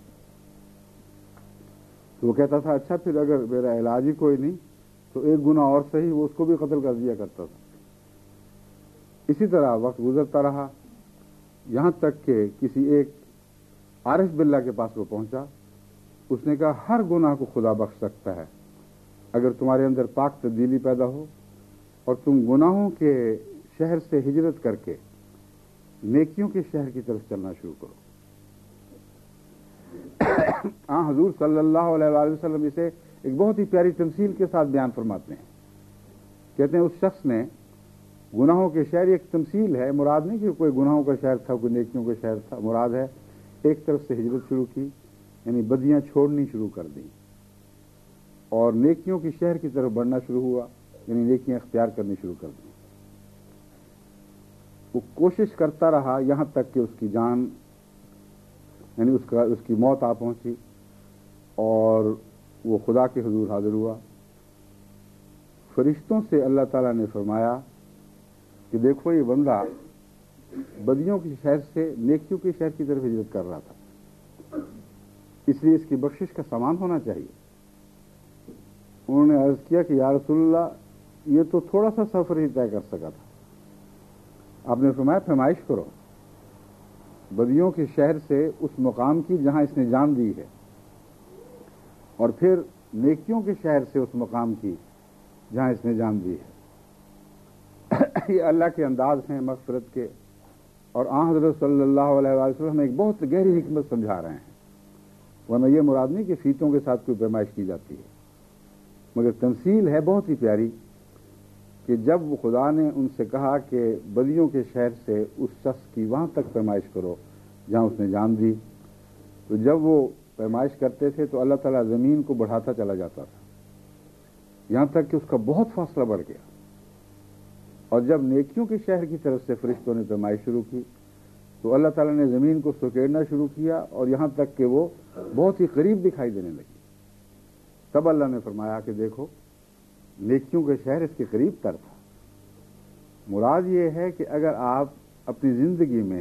S1: تو وہ کہتا تھا اچھا پھر اگر میرا علاج ہی کوئی نہیں تو ایک گناہ اور صحیح، وہ اس کو بھی قتل کر دیا کرتا تھا۔ اسی طرح وقت گزرتا رہا، یہاں تک کہ کسی ایک عارف باللہ کے پاس وہ پہنچا، اس نے کہا ہر گناہ کو خدا بخش سکتا ہے اگر تمہارے اندر پاک تبدیلی پیدا ہو اور تم گناہوں کے شہر سے ہجرت کر کے نیکیوں کے شہر کی طرف چلنا شروع کرو۔ ہاں حضور صلی اللہ علیہ وآلہ وسلم اسے ایک بہت ہی پیاری تمثیل کے ساتھ بیان فرماتے ہیں، کہتے ہیں اس شخص نے گناہوں کے شہر، ایک تمثیل ہے، مراد نہیں کہ کوئی گناہوں کا شہر تھا کوئی نیکیوں کا شہر تھا، مراد ہے ایک طرف سے ہجرت شروع کی، یعنی بدیاں چھوڑنی شروع کر دیں اور نیکیوں کی شہر کی طرف بڑھنا شروع ہوا، یعنی نیکیاں اختیار کرنی شروع کر دیں۔ وہ کوشش کرتا رہا یہاں تک کہ اس کی جان یعنی اس کا اس کی موت آ پہنچی اور وہ خدا کے حضور حاضر ہوا۔ فرشتوں سے اللہ تعالیٰ نے فرمایا کہ دیکھو یہ بندہ بدیوں کی شہر سے نیکیوں کی شہر کی طرف ہجرت کر رہا تھا، اس لیے اس کی بخشش کا سامان ہونا چاہیے۔ انہوں نے عرض کیا کہ یا رسول اللہ یہ تو تھوڑا سا سفر ہی طے کر سکا تھا۔ آپ نے فرمایا فرمائش کرو بدیوں کے شہر سے اس مقام کی جہاں اس نے جان دی ہے، اور پھر نیکیوں کے شہر سے اس مقام کی جہاں اس نے جان دی ہے۔ یہ اللہ کے انداز ہیں مغفرت کے، اور آن حضرت صلی اللہ علیہ وآلہ وسلم ایک بہت گہری حکمت سمجھا رہے ہیں، ورنہ یہ مراد نہیں کہ فیتوں کے ساتھ کوئی پیمائش کی جاتی ہے، مگر تمثیل ہے بہت ہی پیاری کہ جب وہ خدا نے ان سے کہا کہ بدیوں کے شہر سے اس شخص کی وہاں تک پیمائش کرو جہاں اس نے جان دی، تو جب وہ پیمائش کرتے تھے تو اللہ تعالیٰ زمین کو بڑھاتا چلا جاتا تھا یہاں تک کہ اس کا بہت فاصلہ بڑھ گیا، اور جب نیکیوں کے شہر کی طرف سے فرشتوں نے پیمائش شروع کی تو اللہ تعالیٰ نے زمین کو سکیڑنا شروع کیا اور یہاں تک کہ وہ بہت ہی قریب دکھائی دینے لگی۔ تب اللہ نے فرمایا کہ دیکھو نیکیوں کے شہر اس کے قریب تر تھا۔ مراد یہ ہے کہ اگر آپ اپنی زندگی میں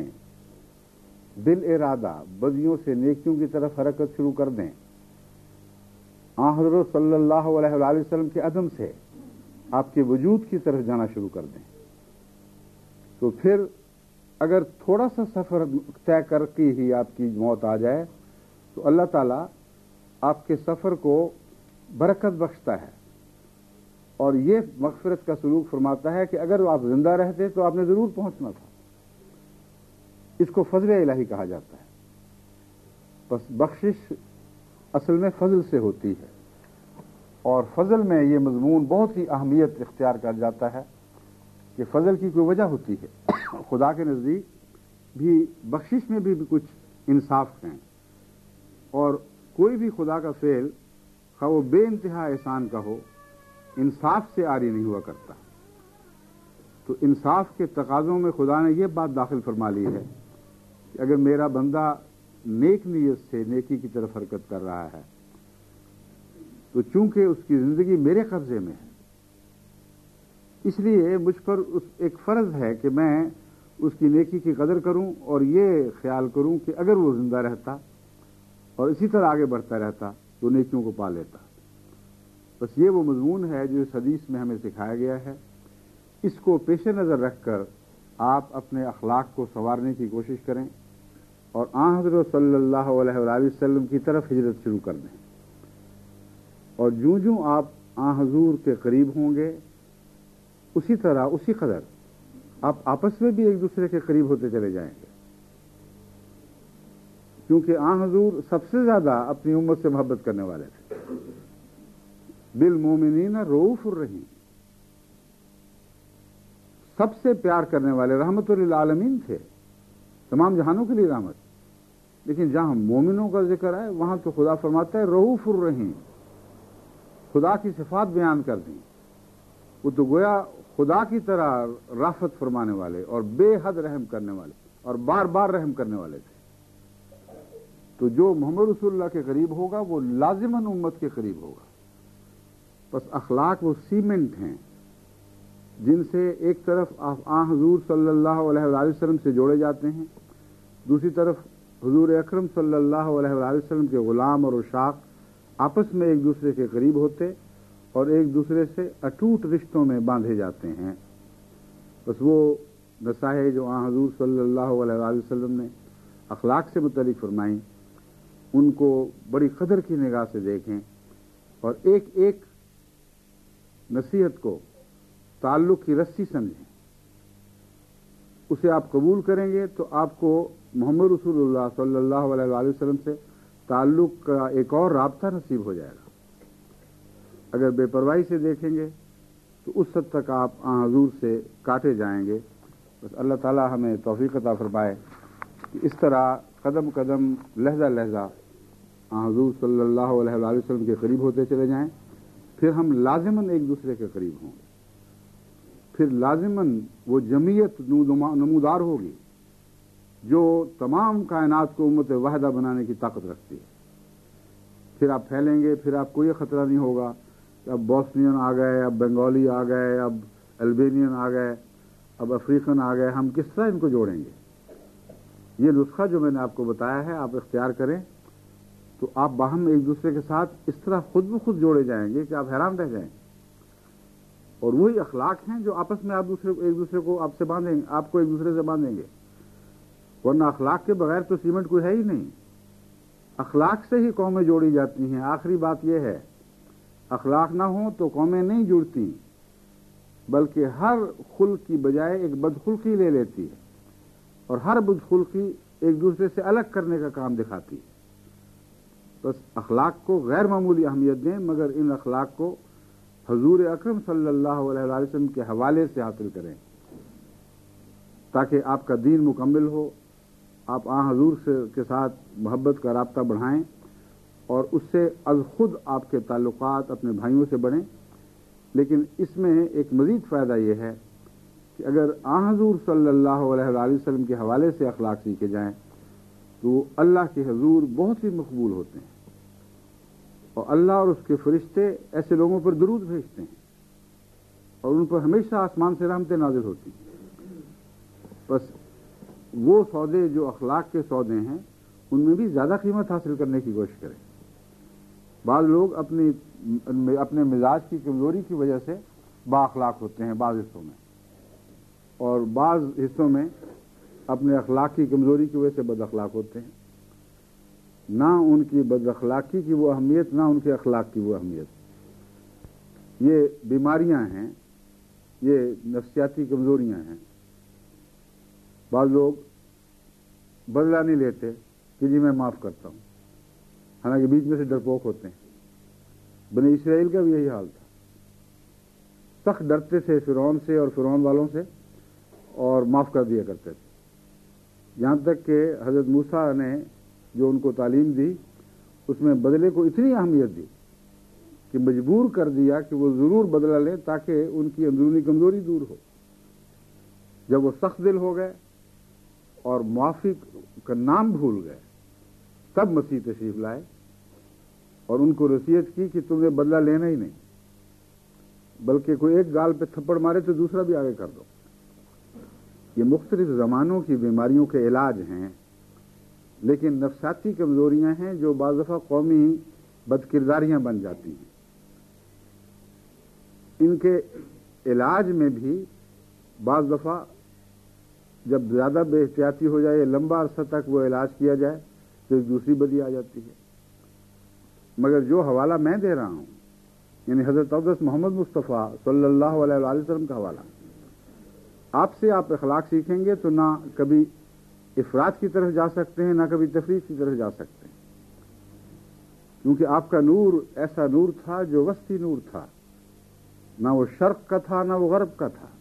S1: بال ارادہ بدیوں سے نیکیوں کی طرف حرکت شروع کر دیں آن حضرت صلی اللہ علیہ وآلہ وسلم کے عدم سے آپ کے وجود کی طرف جانا شروع کر دیں، تو پھر اگر تھوڑا سا سفر طے کر کے ہی آپ کی موت آ جائے تو اللہ تعالیٰ آپ کے سفر کو برکت بخشتا ہے، اور یہ مغفرت کا سلوک فرماتا ہے کہ اگر آپ زندہ رہتے تو آپ نے ضرور پہنچنا تھا۔ اس کو فضل الہی کہا جاتا ہے۔ بس بخشش اصل میں فضل سے ہوتی ہے، اور فضل میں یہ مضمون بہت ہی اہمیت اختیار کر جاتا ہے کہ فضل کی کوئی وجہ ہوتی ہے۔ خدا کے نزدیک بھی بخشش میں بھی کچھ انصاف ہیں، اور کوئی بھی خدا کا فعل خواہ وہ بے انتہا احسان کا ہو انصاف سے عاری نہیں ہوا کرتا۔ تو انصاف کے تقاضوں میں خدا نے یہ بات داخل فرما لی ہے کہ اگر میرا بندہ نیک نیت سے نیکی کی طرف حرکت کر رہا ہے تو چونکہ اس کی زندگی میرے قبضے میں ہے، اس لیے مجھ پر اس ایک فرض ہے کہ میں اس کی نیکی کی قدر کروں اور یہ خیال کروں کہ اگر وہ زندہ رہتا اور اسی طرح آگے بڑھتا رہتا تو نیکیوں کو پا لیتا۔ بس یہ وہ مضمون ہے جو اس حدیث میں ہمیں سکھایا گیا ہے۔ اس کو پیش نظر رکھ کر آپ اپنے اخلاق کو سنوارنے کی کوشش کریں اور آن حضرت صلی اللہ علیہ وآلہ وسلم کی طرف ہجرت شروع کر دیں، اور جوں جوں آپ آن حضور کے قریب ہوں گے اسی طرح اسی قدر آپ آپس میں بھی ایک دوسرے کے قریب ہوتے چلے جائیں گے، کیونکہ آن حضور سب سے زیادہ اپنی امت سے محبت کرنے والے تھے۔ بالمومنین رؤوف الرحیم، سب سے پیار کرنے والے، رحمت للعالمین تھے، تمام جہانوں کے لیے رحمت۔ لیکن جہاں مومنوں کا ذکر ہے وہاں تو خدا فرماتا ہے رؤوف الرحیم، خدا کی صفات بیان کر دیں۔ وہ تو گویا خدا کی طرح رافت فرمانے والے اور بے حد رحم کرنے والے اور بار بار رحم کرنے والے تھے۔ تو جو محمد رسول اللہ کے قریب ہوگا وہ لازماً امت کے قریب ہوگا۔ بس اخلاق وہ سیمنٹ ہیں جن سے ایک طرف آپ آن حضور صلی اللہ علیہ وآلہ وسلم سے جوڑے جاتے ہیں، دوسری طرف حضور اکرم صلی اللہ علیہ وآلہ وسلم کے غلام اور عشاق آپس میں ایک دوسرے کے قریب ہوتے اور ایک دوسرے سے اٹوٹ رشتوں میں باندھے جاتے ہیں۔ بس وہ نصائح جو آن حضور صلی اللہ علیہ وآلہ وسلم نے اخلاق سے متعلق فرمائیں ان کو بڑی قدر کی نگاہ سے دیکھیں، اور ایک ایک نصیحت کو تعلق کی رسی سمجھیں۔ اسے آپ قبول کریں گے تو آپ کو محمد رسول اللہ صلی اللہ علیہ وآلہ وسلم سے تعلق کا ایک اور رابطہ نصیب ہو جائے گا۔ اگر بے پرواہی سے دیکھیں گے تو اس حد تک آپ آن حضور سے کاٹے جائیں گے۔ بس اللہ تعالی ہمیں توفیق عطا فرمائے کہ اس طرح قدم قدم لحظہ لحظہ آن حضور صلی اللہ علیہ وآلہ وسلم کے قریب ہوتے چلے جائیں، پھر ہم لازماً ایک دوسرے کے قریب ہوں گے، پھر لازماً وہ جمعیت نمودار ہوگی جو تمام کائنات کو امت واحدہ بنانے کی طاقت رکھتی ہے۔ پھر آپ پھیلیں گے، پھر آپ کو یہ خطرہ نہیں ہوگا کہ اب بوسنین آ گئے، اب بنگالی آ گئے، اب البینین آ گئے، اب افریقن آ گئے، ہم کس طرح ان کو جوڑیں گے؟ یہ نسخہ جو میں نے آپ کو بتایا ہے آپ اختیار کریں تو آپ باہم ایک دوسرے کے ساتھ اس طرح خود بخود جوڑے جائیں گے کہ آپ حیران رہ جائیں گے۔ اور وہی اخلاق ہیں جو آپس میں آپ دوسرے ایک دوسرے کو آپ سے باندھیں گے، آپ کو ایک دوسرے سے باندھیں گے، ورنہ اخلاق کے بغیر تو سیمنٹ کوئی ہے ہی نہیں۔ اخلاق سے ہی قومیں جوڑی جاتی ہیں۔ آخری بات یہ ہے، اخلاق نہ ہوں تو قومیں نہیں جڑتی، بلکہ ہر خلق کی بجائے ایک بدخلقی لے لیتی ہے، اور ہر بدخلقی ایک دوسرے سے الگ کرنے کا کام دکھاتی ہے۔ بس اخلاق کو غیر معمولی اہمیت دیں، مگر ان اخلاق کو حضور اکرم صلی اللہ علیہ وآلہ وسلم کے حوالے سے حاصل کریں تاکہ آپ کا دین مکمل ہو، آپ آن حضور سے کے ساتھ محبت کا رابطہ بڑھائیں، اور اس سے از خود آپ کے تعلقات اپنے بھائیوں سے بڑھیں۔ لیکن اس میں ایک مزید فائدہ یہ ہے کہ اگر آن حضور صلی اللہ علیہ وآلہ وسلم کے حوالے سے اخلاق سیکھے جائیں تو اللہ کے حضور بہت ہی مقبول ہوتے ہیں، اور اللہ اور اس کے فرشتے ایسے لوگوں پر درود بھیجتے ہیں اور ان پر ہمیشہ آسمان سے رحمتیں نازل ہوتی ہیں۔ بس وہ سودے جو اخلاق کے سودے ہیں ان میں بھی زیادہ قیمت حاصل کرنے کی کوشش کریں، بعض لوگ اپنی اپنے مزاج کی کمزوری کی وجہ سے با اخلاق ہوتے ہیں بعض حصوں میں، اور بعض حصوں میں اپنے اخلاق کی کمزوری کی وجہ سے بد اخلاق ہوتے ہیں۔ نہ ان کی بد اخلاقی کی وہ اہمیت، نہ ان کے اخلاق کی وہ اہمیت، یہ بیماریاں ہیں، یہ نفسیاتی کمزوریاں ہیں۔ بعض لوگ بدلہ نہیں لیتے کہ جی میں معاف کرتا ہوں، حالانکہ بیچ میں سے ڈرپوک ہوتے ہیں۔ بنی اسرائیل کا بھی یہی حال تھا، سخت ڈرتے تھے فرعون سے اور فرعون والوں سے، اور معاف کر دیا کرتے تھے، یہاں تک کہ حضرت موسیٰ نے جو ان کو تعلیم دی اس میں بدلے کو اتنی اہمیت دی کہ مجبور کر دیا کہ وہ ضرور بدلہ لیں تاکہ ان کی اندرونی کمزوری دور ہو۔ جب وہ سخت دل ہو گئے اور معافی کا نام بھول گئے، تب مسیح تشریف لائے اور ان کو نصیحت کی کہ تم نے بدلہ لینا ہی نہیں، بلکہ کوئی ایک گال پہ تھپڑ مارے تو دوسرا بھی آگے کر دو۔ یہ مختلف زمانوں کی بیماریوں کے علاج ہیں، لیکن نفسیاتی کمزوریاں ہیں جو بعض دفعہ قومی بد کرداریاں بن جاتی ہیں۔ ان کے علاج میں بھی بعض دفعہ جب زیادہ بے احتیاطی ہو جائے، لمبا عرصہ تک وہ علاج کیا جائے تو ایک دوسری بدی آ جاتی ہے۔ مگر جو حوالہ میں دے رہا ہوں، یعنی حضرت اقدس محمد مصطفیٰ صلی اللہ علیہ وآلہ وسلم کا حوالہ، آپ سے آپ اخلاق سیکھیں گے تو نہ کبھی افراط کی طرف جا سکتے ہیں، نہ کبھی تفریط کی طرف جا سکتے ہیں، کیونکہ آپ کا نور ایسا نور تھا جو وسطی نور تھا، نہ وہ شرق کا تھا نہ وہ غرب کا تھا۔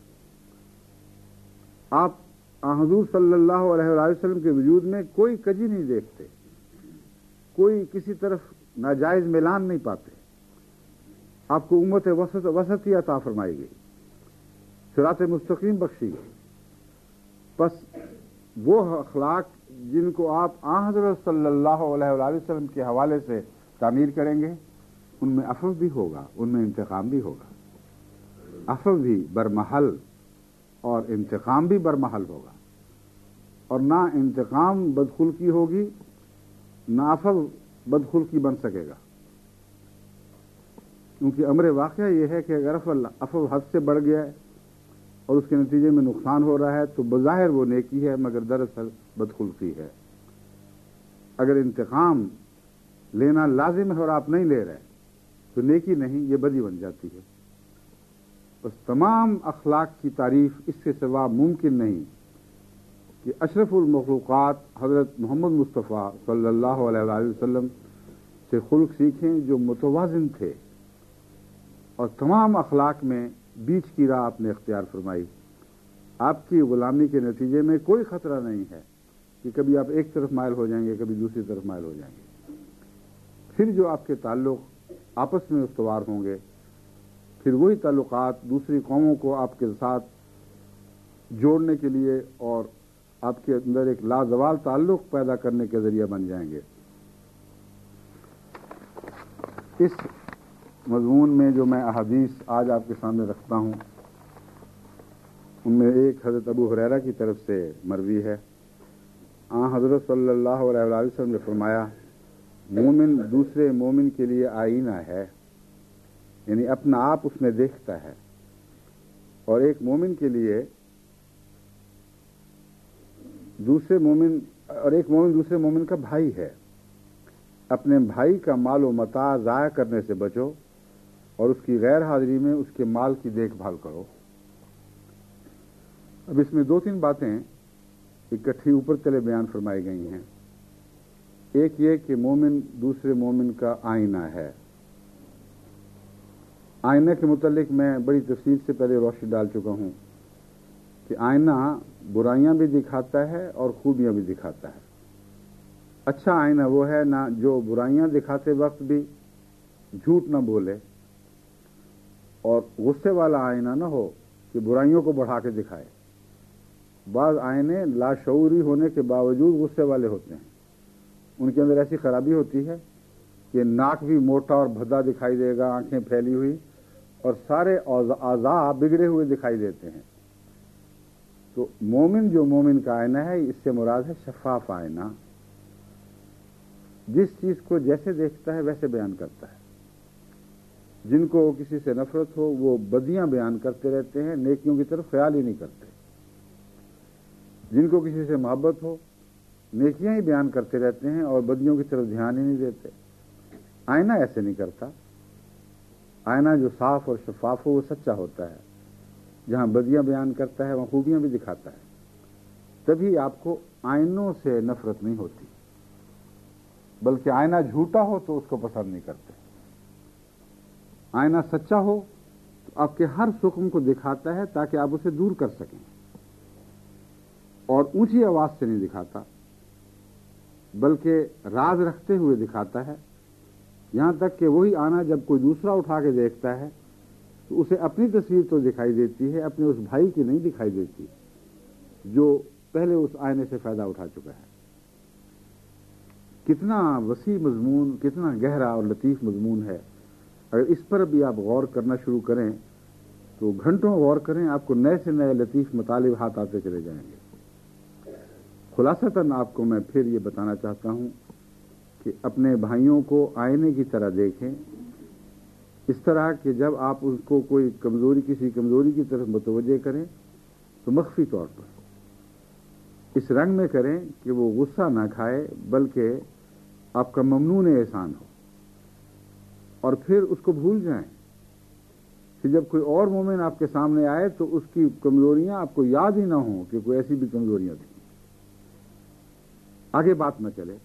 S1: آپ حضور صلی اللہ علیہ وآلہ وسلم کے وجود میں کوئی کجی نہیں دیکھتے، کوئی کسی طرف ناجائز میلان نہیں پاتے۔ آپ کو امت وسط وسطی عطا فرمائی گئی، صراط مستقیم بخشی گئی۔ پس وہ اخلاق جن کو آپ آن حضرت صلی اللہ علیہ وآلہ وسلم کے حوالے سے تعمیر کریں گے، ان میں عفو بھی ہوگا، ان میں انتقام بھی ہوگا۔ عفو بھی برمحل اور انتقام بھی برمحل ہوگا، اور نہ انتقام بدخلقی ہوگی نہ عفو بدخلقی بن سکے گا، کیونکہ امر واقعہ یہ ہے کہ اگر عفو حد سے بڑھ گیا ہے اور اس کے نتیجے میں نقصان ہو رہا ہے تو بظاہر وہ نیکی ہے، مگر دراصل بدخلقی ہے۔ اگر انتقام لینا لازم ہے اور آپ نہیں لے رہے تو نیکی نہیں، یہ بدی بن جاتی ہے۔ بس تمام اخلاق کی تعریف اس کے سوا ممکن نہیں کہ اشرف المخلوقات حضرت محمد مصطفیٰ صلی اللہ علیہ وآلہ وسلم سے خلق سیکھیں جو متوازن تھے، اور تمام اخلاق میں بیچ کی راہ آپ نے اختیار فرمائی۔ آپ کی غلامی کے نتیجے میں کوئی خطرہ نہیں ہے کہ کبھی آپ ایک طرف مائل ہو جائیں گے، کبھی دوسری طرف مائل ہو جائیں گے۔ پھر جو آپ کے تعلق آپس میں استوار ہوں گے، پھر وہی تعلقات دوسری قوموں کو آپ کے ساتھ جوڑنے کے لیے اور آپ کے اندر ایک لازوال تعلق پیدا کرنے کے ذریعہ بن جائیں گے۔ اس مضمون میں جو میں احادیث آج آپ کے سامنے رکھتا ہوں، ان میں ایک حضرت ابو ہریرہ کی طرف سے مروی ہے۔ آن حضرت صلی اللہ علیہ وآلہ وسلم نے فرمایا، مومن دوسرے مومن کے لیے آئینہ ہے، یعنی اپنا آپ اس میں دیکھتا ہے، اور ایک مومن کے لیے دوسرے مومن اور ایک مومن دوسرے مومن کا بھائی ہے۔ اپنے بھائی کا مال و متاع ضائع کرنے سے بچو اور اس کی غیر حاضری میں اس کے مال کی دیکھ بھال کرو۔ اب اس میں دو تین باتیں اکٹھی اوپر تلے بیان فرمائی گئی ہیں۔ ایک یہ کہ مومن دوسرے مومن کا آئینہ ہے۔ آئینہ کے متعلق میں بڑی تفصیل سے پہلے روشنی ڈال چکا ہوں کہ آئینہ برائیاں بھی دکھاتا ہے اور خوبیاں بھی دکھاتا ہے۔ اچھا آئینہ وہ ہے نہ جو برائیاں دکھاتے وقت بھی جھوٹ نہ بولے، اور غصے والا آئینہ نہ ہو کہ برائیوں کو بڑھا کے دکھائے۔ بعض آئینے لاشعوری ہونے کے باوجود غصے والے ہوتے ہیں، ان کے اندر ایسی خرابی ہوتی ہے کہ ناک بھی موٹا اور بھدا دکھائی دے گا، آنکھیں پھیلی ہوئی، اور سارے اعضاء بگڑے ہوئے دکھائی دیتے ہیں۔ تو مومن جو مومن کا آئینہ ہے، اس سے مراد ہے شفاف آئینہ۔ جس چیز کو جیسے دیکھتا ہے ویسے بیان کرتا ہے. جن کو کسی سے نفرت ہو وہ بدیاں بیان کرتے رہتے ہیں، نیکیوں کی طرف خیال ہی نہیں کرتے. جن کو کسی سے محبت ہو نیکیاں ہی بیان کرتے رہتے ہیں اور بدیوں کی طرف دھیان ہی نہیں دیتے. آئینہ ایسے نہیں کرتا. آئینہ جو صاف اور شفاف ہو وہ سچا ہوتا ہے. جہاں بدیاں بیان کرتا ہے وہاں خوبیاں بھی دکھاتا ہے. تبھی آپ کو آئینوں سے نفرت نہیں ہوتی، بلکہ آئینہ جھوٹا ہو تو اس کو پسند نہیں کرتے. آئینہ سچا ہو تو آپ کے ہر سکم کو دکھاتا ہے تاکہ آپ اسے دور کر سکیں، اور اونچی آواز سے نہیں دکھاتا بلکہ راز رکھتے ہوئے دکھاتا ہے. یہاں تک کہ وہی آنا جب کوئی دوسرا اٹھا کے دیکھتا ہے تو اسے اپنی تصویر تو دکھائی دیتی ہے، اپنے اس بھائی کی نہیں دکھائی دیتی جو پہلے اس آئینے سے فائدہ اٹھا چکا ہے. کتنا وسیع مضمون، کتنا گہرا اور لطیف مضمون ہے. اگر اس پر بھی آپ غور کرنا شروع کریں تو گھنٹوں غور کریں، آپ کو نئے سے نئے لطیف مطالب ہاتھ آتے چلے جائیں گے. خلاصتاً آپ کو میں پھر یہ بتانا چاہتا ہوں کہ اپنے بھائیوں کو آئینے کی طرح دیکھیں، اس طرح کہ جب آپ ان کو کوئی کمزوری کسی کمزوری کی طرف متوجہ کریں تو مخفی طور پر اس رنگ میں کریں کہ وہ غصہ نہ کھائے بلکہ آپ کا ممنون احسان ہو، اور پھر اس کو بھول جائیں کہ جب کوئی اور مومن آپ کے سامنے آئے تو اس کی کمزوریاں آپ کو یاد ہی نہ ہوں کہ کوئی ایسی بھی کمزوریاں تھیں. آگے بات نہ چلے.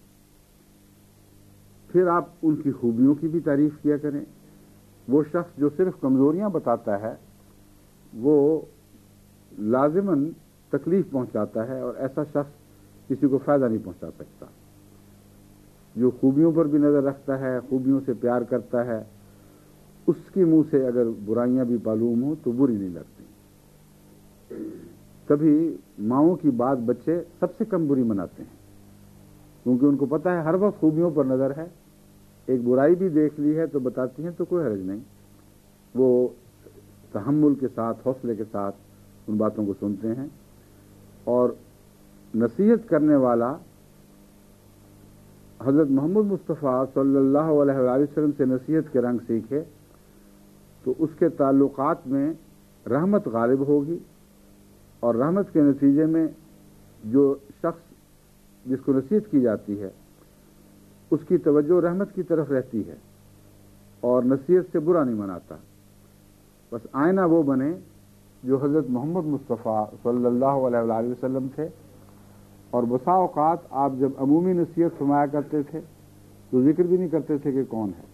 S1: پھر آپ ان کی خوبیوں کی بھی تعریف کیا کریں. وہ شخص جو صرف کمزوریاں بتاتا ہے وہ لازماً تکلیف پہنچاتا ہے، اور ایسا شخص کسی کو فائدہ نہیں پہنچا سکتا. جو خوبیوں پر بھی نظر رکھتا ہے، خوبیوں سے پیار کرتا ہے، اس کے منہ سے اگر برائیاں بھی معلوم ہوں تو بری نہیں لگتی. تبھی ماؤں کی بات بچے سب سے کم بری مناتے ہیں، کیونکہ ان کو پتا ہے ہر وقت خوبیوں پر نظر ہے. ایک برائی بھی دیکھ لی ہے تو بتاتی ہیں تو کوئی حرج نہیں. وہ تحمل کے ساتھ، حوصلے کے ساتھ ان باتوں کو سنتے ہیں. اور نصیحت کرنے والا حضرت محمد مصطفیٰ صلی اللہ علیہ وآلہ وسلم سے نصیحت کے رنگ سیکھے تو اس کے تعلقات میں رحمت غالب ہوگی، اور رحمت کے نتیجے میں جو شخص جس کو نصیحت کی جاتی ہے اس کی توجہ رحمت کی طرف رہتی ہے اور نصیحت سے برا نہیں مناتا. بس آئینہ وہ بنے جو حضرت محمد مصطفیٰ صلی اللہ علیہ وآلہ وسلم تھے. اور بسا اوقات آپ جب عمومی نصیحت فرمایا کرتے تھے تو ذکر بھی نہیں کرتے تھے کہ کون ہے،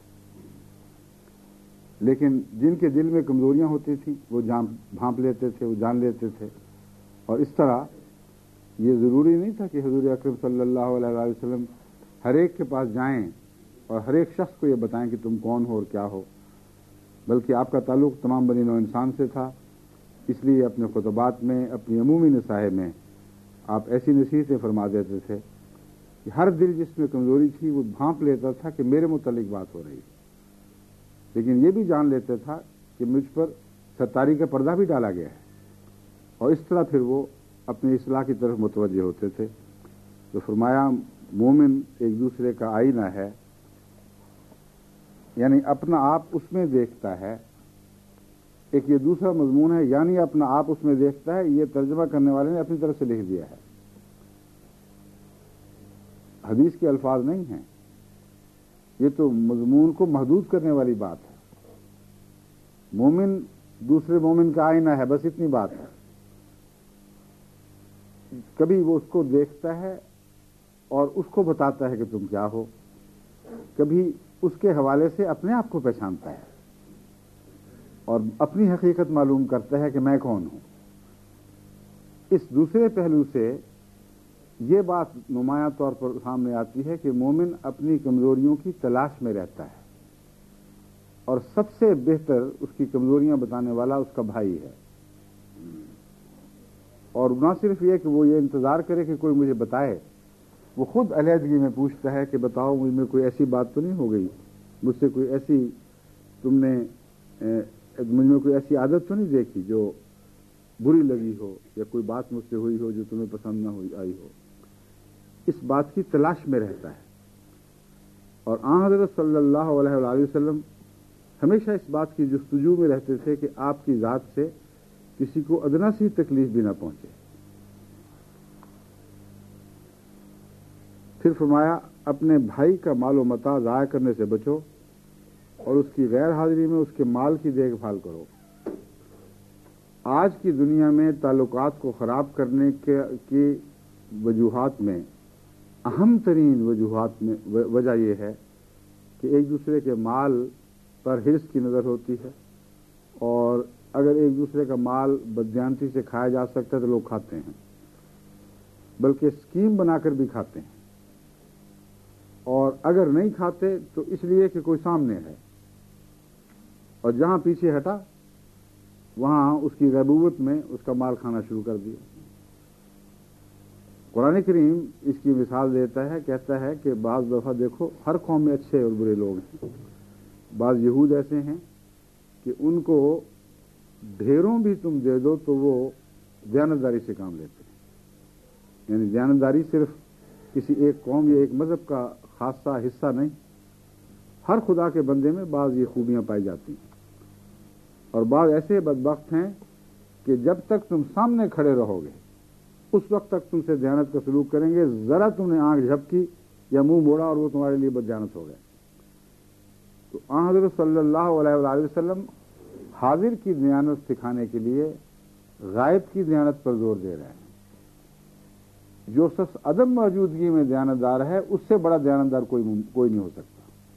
S1: لیکن جن کے دل میں کمزوریاں ہوتی تھیں وہ جان بھانپ لیتے تھے، وہ جان لیتے تھے. اور اس طرح یہ ضروری نہیں تھا کہ حضور اکرم صلی اللہ علیہ وآلہ وسلم ہر ایک کے پاس جائیں اور ہر ایک شخص کو یہ بتائیں کہ تم کون ہو اور کیا ہو، بلکہ آپ کا تعلق تمام بنی نوع انسان سے تھا. اس لیے اپنے خطبات میں، اپنی عمومی نصائح میں آپ ایسی نصیحتیں فرما دیتے تھے کہ ہر دل جس میں کمزوری تھی وہ بھانپ لیتا تھا کہ میرے متعلق بات ہو رہی ہے، لیکن یہ بھی جان لیتا تھا کہ مجھ پر ستاری کا پردہ بھی ڈالا گیا ہے. اور اس طرح پھر وہ اپنی اصلاح کی طرف متوجہ ہوتے تھے. تو فرمایا مومن ایک دوسرے کا آئینہ ہے، یعنی اپنا آپ اس میں دیکھتا ہے. ایک یہ دوسرا مضمون ہے، یعنی اپنا آپ اس میں دیکھتا ہے. یہ ترجمہ کرنے والے نے اپنی طرف سے لکھ دیا ہے، حدیث کے الفاظ نہیں ہیں. یہ تو مضمون کو محدود کرنے والی بات ہے. مومن دوسرے مومن کا آئینہ ہے، بس اتنی بات ہے. کبھی وہ اس کو دیکھتا ہے اور اس کو بتاتا ہے کہ تم کیا ہو، کبھی اس کے حوالے سے اپنے آپ کو پہچانتا ہے اور اپنی حقیقت معلوم کرتا ہے کہ میں کون ہوں. اس دوسرے پہلو سے یہ بات نمایاں طور پر سامنے آتی ہے کہ مومن اپنی کمزوریوں کی تلاش میں رہتا ہے، اور سب سے بہتر اس کی کمزوریاں بتانے والا اس کا بھائی ہے. اور نہ صرف یہ کہ وہ یہ انتظار کرے کہ کوئی مجھے بتائے، وہ خود علیحدگی میں پوچھتا ہے کہ بتاؤ مجھ میں کوئی ایسی بات تو نہیں ہو گئی، مجھ سے کوئی ایسی تم نے مجھ میں کوئی ایسی عادت تو نہیں دیکھی جو بری لگی ہو، یا کوئی بات مجھ سے ہوئی ہو جو تمہیں پسند نہ ہوئی آئی ہو. اس بات کی تلاش میں رہتا ہے. اور آن حضرت صلی اللہ علیہ وآلہ وسلم ہمیشہ اس بات کی جستجو میں رہتے تھے کہ آپ کی ذات سے کسی کو ادنا سی تکلیف بھی نہ پہنچے. پھر فرمایا اپنے بھائی کا مال و متاع ضائع کرنے سے بچو اور اس کی غیر حاضری میں اس کے مال کی دیکھ بھال کرو. آج کی دنیا میں تعلقات کو خراب کرنے کے کی وجوہات میں اہم ترین وجوہات میں وجہ یہ ہے کہ ایک دوسرے کے مال پر حرص کی نظر ہوتی ہے، اور اگر ایک دوسرے کا مال بددیانتی سے کھایا جا سکتا ہے تو لوگ کھاتے ہیں، بلکہ اسکیم بنا کر بھی کھاتے ہیں، اور اگر نہیں کھاتے تو اس لیے کہ کوئی سامنے ہے، اور جہاں پیچھے ہٹا وہاں اس کی غیبوبت میں اس کا مال کھانا شروع کر دیا. قرآن کریم اس کی مثال دیتا ہے، کہتا ہے کہ بعض دفعہ دیکھو ہر قوم میں اچھے اور برے لوگ ہیں. بعض یہود ایسے ہیں کہ ان کو ڈھیروں بھی تم دے دو تو وہ دیانتداری سے کام لیتے ہیں. یعنی دیانتداری صرف کسی ایک قوم یا ایک مذہب کا خاصہ حصہ نہیں، ہر خدا کے بندے میں بعض یہ خوبیاں پائی جاتی ہیں. اور بعض ایسے بدبخت ہیں کہ جب تک تم سامنے کھڑے رہو گے اس وقت تک تم سے دیانت کا سلوک کریں گے، ذرا تم نے آنکھ جھپکی یا منہ موڑا اور وہ تمہارے لیے بددیانت ہو گئے. تو آن حضرت صلی اللہ علیہ وآلہ وسلم حاضر کی دیانت سکھانے کے لیے غائب کی دیانت پر زور دے رہے ہیں. جو شخص عدم موجودگی میں دیانتدار ہے اس سے بڑا دیانتدار کوئی کوئی نہیں ہو سکتا،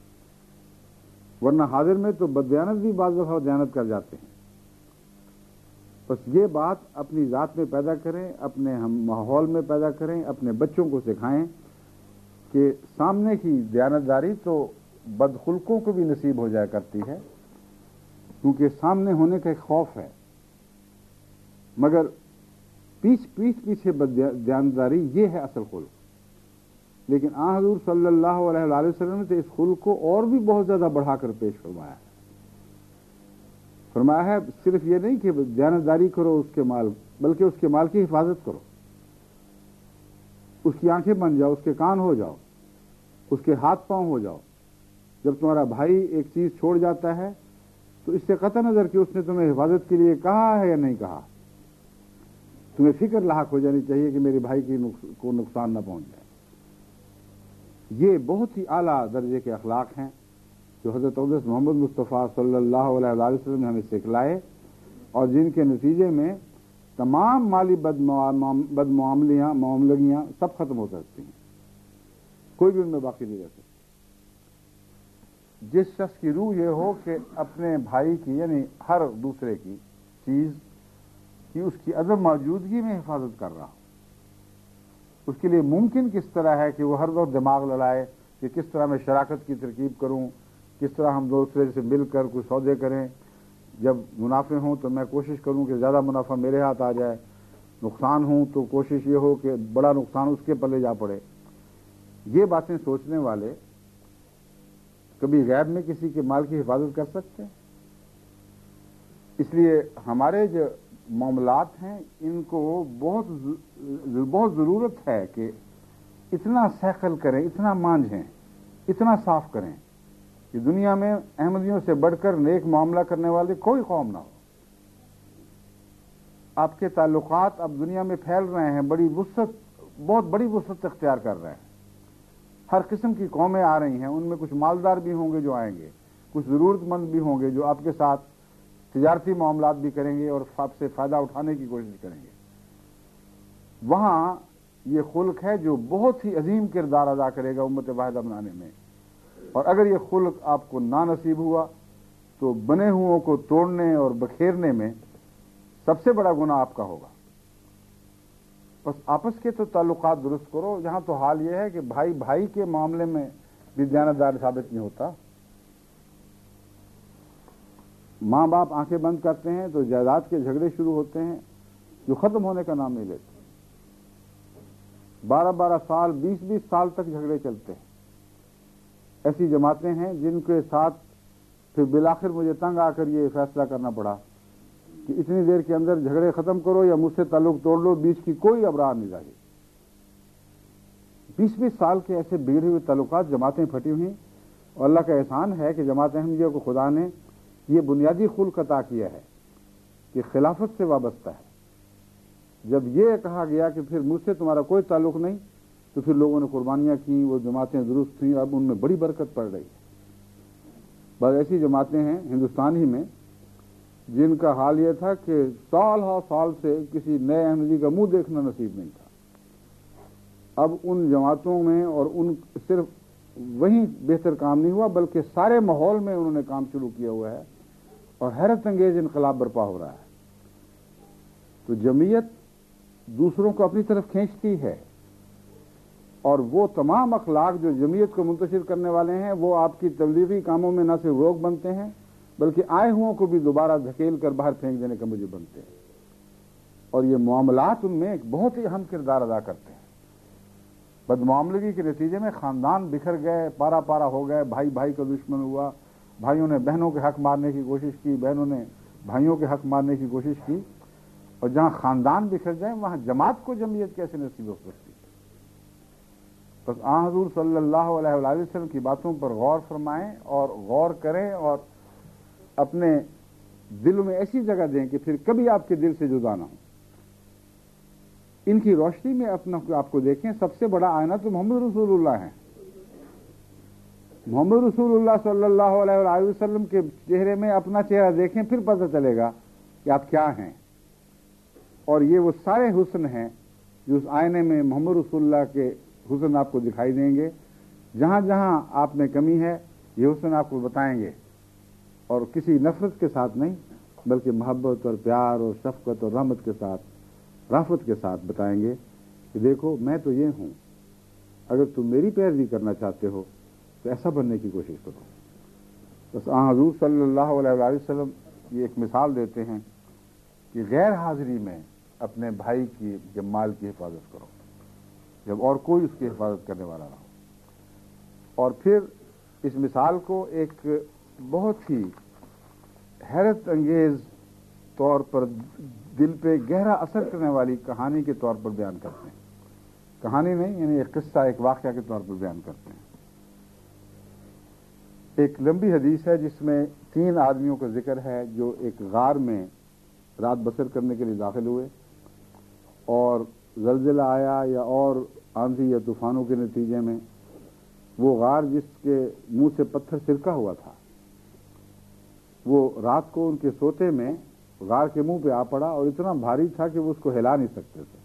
S1: ورنہ حاضر میں تو بددیانت بھی بعض دفعہ دیانت کر جاتے ہیں. بس یہ بات اپنی ذات میں پیدا کریں، اپنے ہم ماحول میں پیدا کریں، اپنے بچوں کو سکھائیں کہ سامنے کی دیانتداری تو بدخلقوں کو بھی نصیب ہو جایا کرتی ہے، کیونکہ سامنے ہونے کا ایک خوف ہے، مگر پیچھ پیچھ پیچھے دیانتداری یہ ہے اصل خلق. لیکن آن حضور صلی اللہ علیہ وآلہ وسلم نے تو اس خلق کو اور بھی بہت زیادہ بڑھا کر پیش فرمایا ہے. فرمایا ہے صرف یہ نہیں کہ دیانتداری کرو اس کے مال، بلکہ اس کے مال کی حفاظت کرو. اس کی آنکھیں بن جاؤ، اس کے کان ہو جاؤ، اس کے ہاتھ پاؤں ہو جاؤ. جب تمہارا بھائی ایک چیز چھوڑ جاتا ہے تو اس سے قطع نظر کہ اس نے تمہیں حفاظت کے لیے کہا ہے یا نہیں کہا، تمہیں فکر لاحق ہو جانی چاہیے کہ میرے بھائی کی کو نقصان نہ پہنچ جائے. یہ بہت ہی اعلیٰ درجے کے اخلاق ہیں جو حضرت اقدس محمد مصطفیٰ صلی اللہ علیہ وآلہ وسلم نے ہمیں سکھلائے، اور جن کے نتیجے میں تمام مالی بدمعاملیاں معاملگیاں سب ختم ہو سکتی ہیں، کوئی بھی ان میں باقی نہیں رہ سکتا. جس شخص کی روح یہ ہو کہ اپنے بھائی کی یعنی ہر دوسرے کی چیز کی اس کی عدم موجودگی میں حفاظت کر رہا ہو، اس کے لیے ممکن کس طرح ہے کہ وہ ہر وقت دماغ لڑائے کہ کس طرح میں شراکت کی ترکیب کروں، کس طرح ہم دوسرے سے مل کر کچھ سودے کریں، جب منافع ہوں تو میں کوشش کروں کہ زیادہ منافع میرے ہاتھ آ جائے، نقصان ہوں تو کوشش یہ ہو کہ بڑا نقصان اس کے پلے جا پڑے. یہ باتیں سوچنے والے کبھی غیب میں کسی کے مال کی حفاظت کر سکتے ہیں؟ اس لیے ہمارے جو معاملات ہیں ان کو بہت بہت ضرورت ہے کہ اتنا سیکل کریں، اتنا مانجھیں، اتنا صاف کریں کہ دنیا میں احمدیوں سے بڑھ کر نیک معاملہ کرنے والے کوئی قوم نہ ہو. آپ کے تعلقات اب دنیا میں پھیل رہے ہیں، بڑی وسعت بہت بڑی وسعت اختیار کر رہے ہیں. ہر قسم کی قومیں آ رہی ہیں، ان میں کچھ مالدار بھی ہوں گے جو آئیں گے، کچھ ضرورت مند بھی ہوں گے جو آپ کے ساتھ تجارتی معاملات بھی کریں گے اور آپ سے فائدہ اٹھانے کی کوشش کریں گے. وہاں یہ خلق ہے جو بہت ہی عظیم کردار ادا کرے گا امت واحدہ بنانے میں. اور اگر یہ خلق آپ کو نا نصیب ہوا تو بنے ہوئوں کو توڑنے اور بکھیرنے میں سب سے بڑا گناہ آپ کا ہوگا. بس آپس کے تو تعلقات درست کرو. یہاں تو حال یہ ہے کہ بھائی بھائی کے معاملے میں بھی دیانتدار ثابت نہیں ہوتا. ماں باپ آنکھیں بند کرتے ہیں تو جائیداد کے جھگڑے شروع ہوتے ہیں جو ختم ہونے کا نام نہیں لیتے. بارہ بارہ سال بیس بیس سال تک جھگڑے چلتے ہیں. ایسی جماعتیں ہیں جن کے ساتھ پھر بالآخر مجھے تنگ آ کر یہ فیصلہ کرنا پڑا کہ اتنی دیر کے اندر جھگڑے ختم کرو یا مجھ سے تعلق توڑ لو، بیچ کی کوئی ابرار نہیں رہی. بیس بیس سال کے ایسے بگڑے ہوئے تعلقات، جماعتیں پھٹی ہوئی اور اللہ کا احسان ہے کہ جماعت احمدیہ کو خدا نے یہ بنیادی خلق عطا کیا ہے کہ خلافت سے وابستہ ہے۔ جب یہ کہا گیا کہ پھر مجھ سے تمہارا کوئی تعلق نہیں، تو پھر لوگوں نے قربانیاں کیں، وہ جماعتیں درست تھیں، اب ان میں بڑی برکت پڑ رہی ہے۔ بعض ایسی جماعتیں ہیں ہندوستان ہی میں جن کا حال یہ تھا کہ سال ہا سال سے کسی نئے احمدی کا منہ دیکھنا نصیب نہیں تھا۔ اب ان جماعتوں میں اور ان صرف وہیں بہتر کام نہیں ہوا بلکہ سارے ماحول میں انہوں نے کام شروع کیا ہوا ہے اور حیرت انگیز انقلاب برپا ہو رہا ہے۔ تو جمعیت دوسروں کو اپنی طرف کھینچتی ہے، اور وہ تمام اخلاق جو جمعیت کو منتشر کرنے والے ہیں وہ آپ کی تبلیغی کاموں میں نہ صرف روک بنتے ہیں بلکہ آئے ہوں کو بھی دوبارہ دھکیل کر باہر پھینک دینے کا مجھے بنتے ہیں، اور یہ معاملات ان میں ایک بہت ہی اہم کردار ادا کرتے ہیں۔ بدمعاملگی کے نتیجے میں خاندان بکھر گئے، پارا پارا ہو گئے، بھائی بھائی کا دشمن ہوا، بھائیوں نے بہنوں کے حق مارنے کی کوشش کی، بہنوں نے بھائیوں کے حق مارنے کی کوشش کی، اور جہاں خاندان بکھر جائیں وہاں جماعت کو جمعیت کیسے نصیب ہو سکتی؟ بس آن حضور صلی اللہ علیہ وآلہ وسلم کی باتوں پر غور فرمائیں اور غور کریں، اور اپنے دل میں ایسی جگہ دیں کہ پھر کبھی آپ کے دل سے جدا نہ ہو۔ ان کی روشنی میں اپنا آپ کو دیکھیں، سب سے بڑا آئینہ تو محمد رسول اللہ ہے۔ محمد رسول اللہ صلی اللہ علیہ وآلہ وسلم کے چہرے میں اپنا چہرہ دیکھیں، پھر پتہ چلے گا کہ آپ کیا ہیں، اور یہ وہ سارے حسن ہیں جو اس آئینے میں محمد رسول اللہ کے حسن آپ کو دکھائی دیں گے۔ جہاں جہاں آپ میں کمی ہے یہ حسن آپ کو بتائیں گے، اور کسی نفرت کے ساتھ نہیں بلکہ محبت اور پیار اور شفقت اور رحمت کے ساتھ، رافت کے ساتھ بتائیں گے کہ دیکھو میں تو یہ ہوں، اگر تم میری پیروی کرنا چاہتے ہو تو ایسا بننے کی کوشش کرو۔ بس آن حضور صلی اللہ علیہ وآلہ وسلم یہ ایک مثال دیتے ہیں کہ غیر حاضری میں اپنے بھائی کی جب مال کی حفاظت کرو جب اور کوئی اس کی حفاظت کرنے والا نہ ہو۔ اور پھر اس مثال کو ایک بہت ہی حیرت انگیز طور پر دل پہ گہرا اثر کرنے والی کہانی کے طور پر بیان کرتے ہیں۔ کہانی نہیں، یعنی ایک قصہ، ایک واقعہ کے طور پر بیان کرتے ہیں۔ ایک لمبی حدیث ہے جس میں تین آدمیوں کا ذکر ہے جو ایک غار میں رات بسر کرنے کے لیے داخل ہوئے، اور زلزلہ آیا یا اور آندھی یا طوفانوں کے نتیجے میں وہ غار جس کے منہ سے پتھر سرکا ہوا تھا وہ رات کو ان کے سوتے میں غار کے منہ پہ آ پڑا، اور اتنا بھاری تھا کہ وہ اس کو ہلا نہیں سکتے تھے۔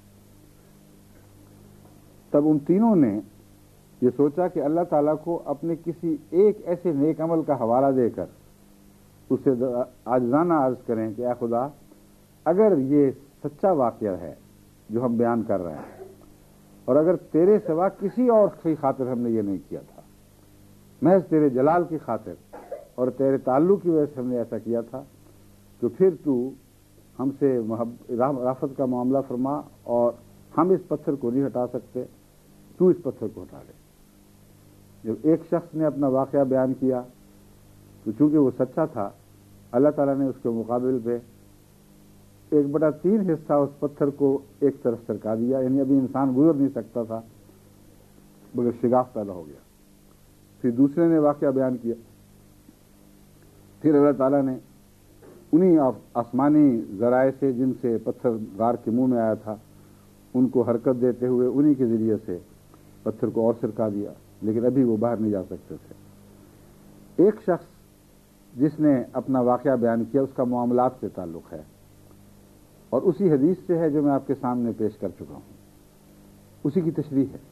S1: تب ان تینوں نے یہ سوچا کہ اللہ تعالیٰ کو اپنے کسی ایک ایسے نیک عمل کا حوالہ دے کر اسے عاجزانہ عرض کریں کہ اے خدا، اگر یہ سچا واقعہ ہے جو ہم بیان کر رہے ہیں، اور اگر تیرے سوا کسی اور کی خاطر ہم نے یہ نہیں کیا تھا، محض تیرے جلال کی خاطر اور تیرے تعلق کی وجہ سے ہم نے ایسا کیا تھا، تو پھر تو ہم سے رافت کا معاملہ فرما، اور ہم اس پتھر کو نہیں ہٹا سکتے، تو اس پتھر کو ہٹا لے۔ جب ایک شخص نے اپنا واقعہ بیان کیا تو چونکہ وہ سچا تھا، اللہ تعالیٰ نے اس کے مقابل پہ ایک بٹا تین حصہ اس پتھر کو ایک طرف سرکا دیا، یعنی ابھی انسان گزر نہیں سکتا تھا مگر شگاف پیدا ہو گیا۔ پھر دوسرے نے واقعہ بیان کیا، پھر اللہ تعالیٰ نے انہی آسمانی ذرائع سے جن سے پتھر غار کے منہ میں آیا تھا ان کو حرکت دیتے ہوئے انہی کے ذریعے سے پتھر کو اور سرکا دیا، لیکن ابھی وہ باہر نہیں جا سکتے تھے۔ ایک شخص جس نے اپنا واقعہ بیان کیا اس کا معاملات سے تعلق ہے، اور اسی حدیث سے ہے جو میں آپ کے سامنے پیش کر چکا ہوں، اسی کی تشریح ہے۔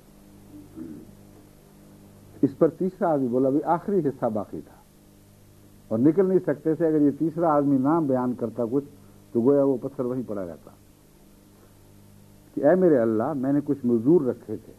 S1: اس پر تیسرا آدمی بولا بھی آخری حصہ باقی تھا اور نکل نہیں سکتے تھے، اگر یہ تیسرا آدمی نہ بیان کرتا کچھ تو گویا وہ پتھر وہیں پڑا رہتا کہ اے میرے اللہ، میں نے کچھ مزدور رکھے تھے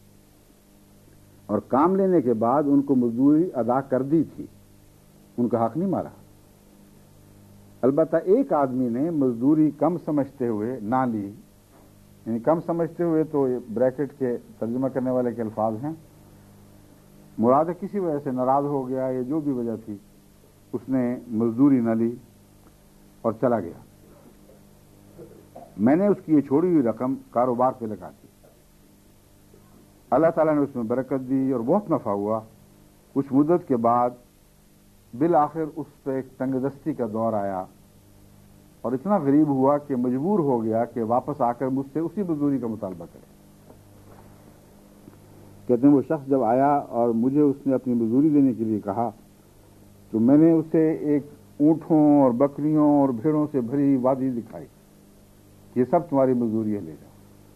S1: اور کام لینے کے بعد ان کو مزدوری ادا کر دی تھی، ان کا حق نہیں مارا۔ البتہ ایک آدمی نے مزدوری کم سمجھتے ہوئے نہ لی، یعنی کم سمجھتے ہوئے تو بریکٹ کے ترجمہ کرنے والے کے الفاظ ہیں، مراد ہے کسی وجہ سے ناراض ہو گیا یا جو بھی وجہ تھی، اس نے مزدوری نہ لی اور چلا گیا۔ میں نے اس کی یہ چھوڑی ہوئی رقم کاروبار پہ لگا دی، اللہ تعالیٰ نے اس میں برکت دی اور بہت نفع ہوا، کچھ مدت کے بعد بالآخر اس پہ ایک تنگ دستی کا دور آیا اور اتنا غریب ہوا کہ مجبور ہو گیا کہ واپس آ کر مجھ سے اسی مزدوری کا مطالبہ کرے۔ کہتے ہیں وہ شخص جب آیا اور مجھے اس نے اپنی مزدوری دینے کے لیے کہا تو میں نے اسے ایک اونٹوں اور بکریوں اور بھیڑوں سے بھری وادی دکھائی، یہ سب تمہاری مزدوری ہے، لے جاؤ۔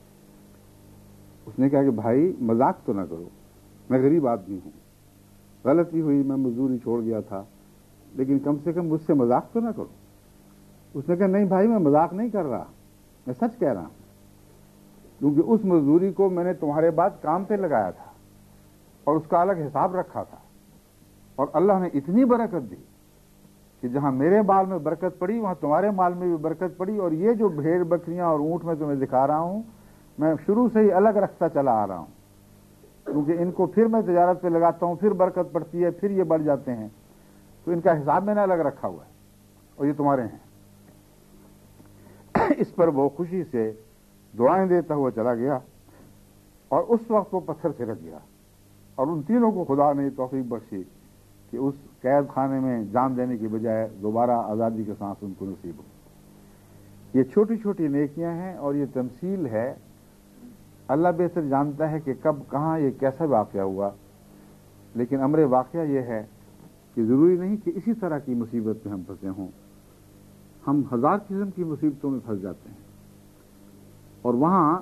S1: اس نے کہا کہ بھائی مذاق تو نہ کرو، میں غریب آدمی ہوں، غلطی ہوئی، میں مزدوری چھوڑ گیا تھا، لیکن کم سے کم مجھ سے مذاق تو نہ کرو۔ اس نے کہا نہیں بھائی میں مذاق نہیں کر رہا، میں سچ کہہ رہا ہوں، کیونکہ اس مزدوری کو میں نے تمہارے بعد کام پہ لگایا تھا اور اس کا الگ حساب رکھا تھا، اور اللہ نے اتنی برکت دی کہ جہاں میرے مال میں برکت پڑی وہاں تمہارے مال میں بھی برکت پڑی، اور یہ جو بھیڑ بکریاں اور اونٹ میں تمہیں دکھا رہا ہوں میں شروع سے ہی الگ رکھتا چلا آ رہا ہوں، کیونکہ ان کو پھر میں تجارت پہ لگاتا ہوں، پھر برکت پڑتی ہے، پھر یہ بڑھ جاتے ہیں، تو ان کا حساب میں نے الگ رکھا ہوا ہے اور یہ تمہارے ہیں۔ اس پر وہ خوشی سے دعائیں دیتا ہوا چلا گیا اور اس وقت وہ پتھر سے رکھ گیا، اور ان تینوں کو خدا نے توفیق بخشی کہ اس قید خانے میں جان دینے کی بجائے دوبارہ آزادی کے سانس ان کو نصیب ہو۔ یہ چھوٹی چھوٹی نیکیاں ہیں اور یہ تمثیل ہے، اللہ بہتر جانتا ہے کہ کب کہاں یہ کیسا واقعہ ہوا، لیکن امر واقعہ یہ ہے کہ ضروری نہیں کہ اسی طرح کی مصیبت میں ہم پھنسے ہوں، ہم ہزار قسم کی مصیبتوں میں پھنس جاتے ہیں، اور وہاں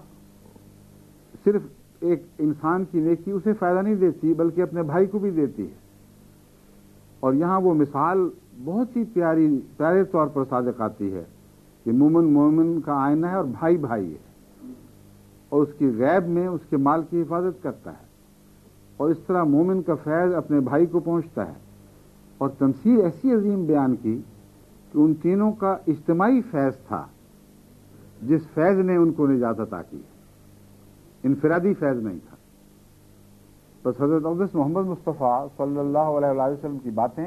S1: صرف ایک انسان کی نیکی اسے فائدہ نہیں دیتی بلکہ اپنے بھائی کو بھی دیتی ہے، اور یہاں وہ مثال بہت ہی پیاری پیارے طور پر صادق آتی ہے کہ مومن مومن کا آئینہ ہے اور بھائی بھائی ہے، اور اس کی غیب میں اس کے مال کی حفاظت کرتا ہے، اور اس طرح مومن کا فیض اپنے بھائی کو پہنچتا ہے۔ اور تمثیل ایسی عظیم بیان کی کہ ان تینوں کا اجتماعی فیض تھا جس فیض نے ان کو نجات عطا کی، انفرادی فیض نہیں تھا۔ بس حضرت اقدس محمد مصطفیٰ صلی اللہ علیہ وآلہ وسلم کی باتیں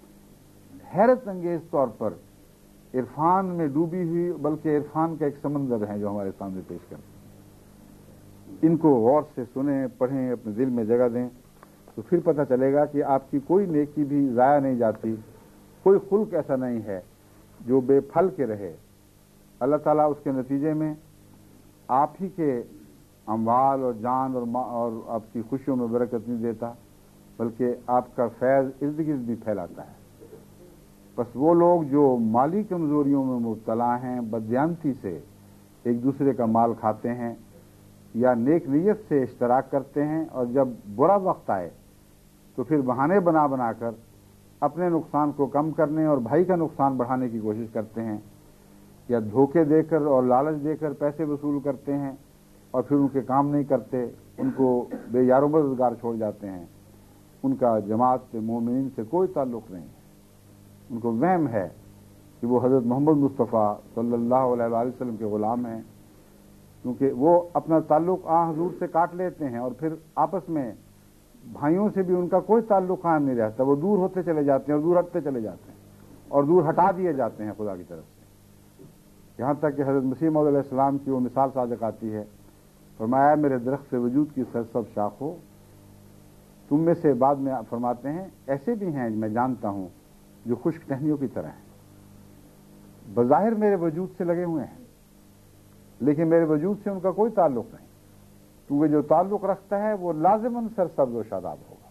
S1: حیرت انگیز طور پر عرفان میں ڈوبی ہوئی، بلکہ عرفان کا ایک سمندر ہے جو ہمارے سامنے پیش کرتے ہیں۔ ان کو غور سے سنیں، پڑھیں، اپنے دل میں جگہ دیں، تو پھر پتہ چلے گا کہ آپ کی کوئی نیکی بھی ضائع نہیں جاتی، کوئی خلق ایسا نہیں ہے جو بے پھل کے رہے۔ اللہ تعالیٰ اس کے نتیجے میں آپ ہی کے اموال اور جان اور اور آپ کی خوشیوں میں برکت نہیں دیتا، بلکہ آپ کا فیض ارد گرد بھی پھیلاتا ہے۔ بس وہ لوگ جو مالی کمزوریوں میں مبتلا ہیں، بددیانتی سے ایک دوسرے کا مال کھاتے ہیں یا نیک نیت سے اشتراک کرتے ہیں، اور جب برا وقت آئے تو پھر بہانے بنا بنا کر اپنے نقصان کو کم کرنے اور بھائی کا نقصان بڑھانے کی کوشش کرتے ہیں، یا دھوکے دے کر اور لالچ دے کر پیسے وصول کرتے ہیں اور پھر ان کے کام نہیں کرتے، ان کو بے یار و مددگار چھوڑ جاتے ہیں، ان کا جماعت مومنین سے کوئی تعلق نہیں ہے۔ ان کو وہم ہے کہ وہ حضرت محمد مصطفیٰ صلی اللہ علیہ وآلہ وسلم کے غلام ہیں، کیونکہ وہ اپنا تعلق آ حضور سے کاٹ لیتے ہیں اور پھر آپس میں بھائیوں سے بھی ان کا کوئی تعلق قائم نہیں رہتا، وہ دور ہوتے چلے جاتے ہیں اور دور ہٹتے چلے جاتے ہیں اور دور ہٹا دیے جاتے ہیں خدا کی طرف سے، یہاں تک کہ حضرت مسیح موعود علیہ السلام کی وہ مثال صادق آتی ہے، فرمایا میرے درخت سے وجود کی سرسبز شاخ ہو، تم میں سے بعد میں فرماتے ہیں ایسے بھی ہیں میں جانتا ہوں جو خشک ٹہنیوں کی طرح ہیں، بظاہر میرے وجود سے لگے ہوئے ہیں لیکن میرے وجود سے ان کا کوئی تعلق نہیں، کیونکہ جو تعلق رکھتا ہے وہ لازماً سرسبز و شاداب ہوگا۔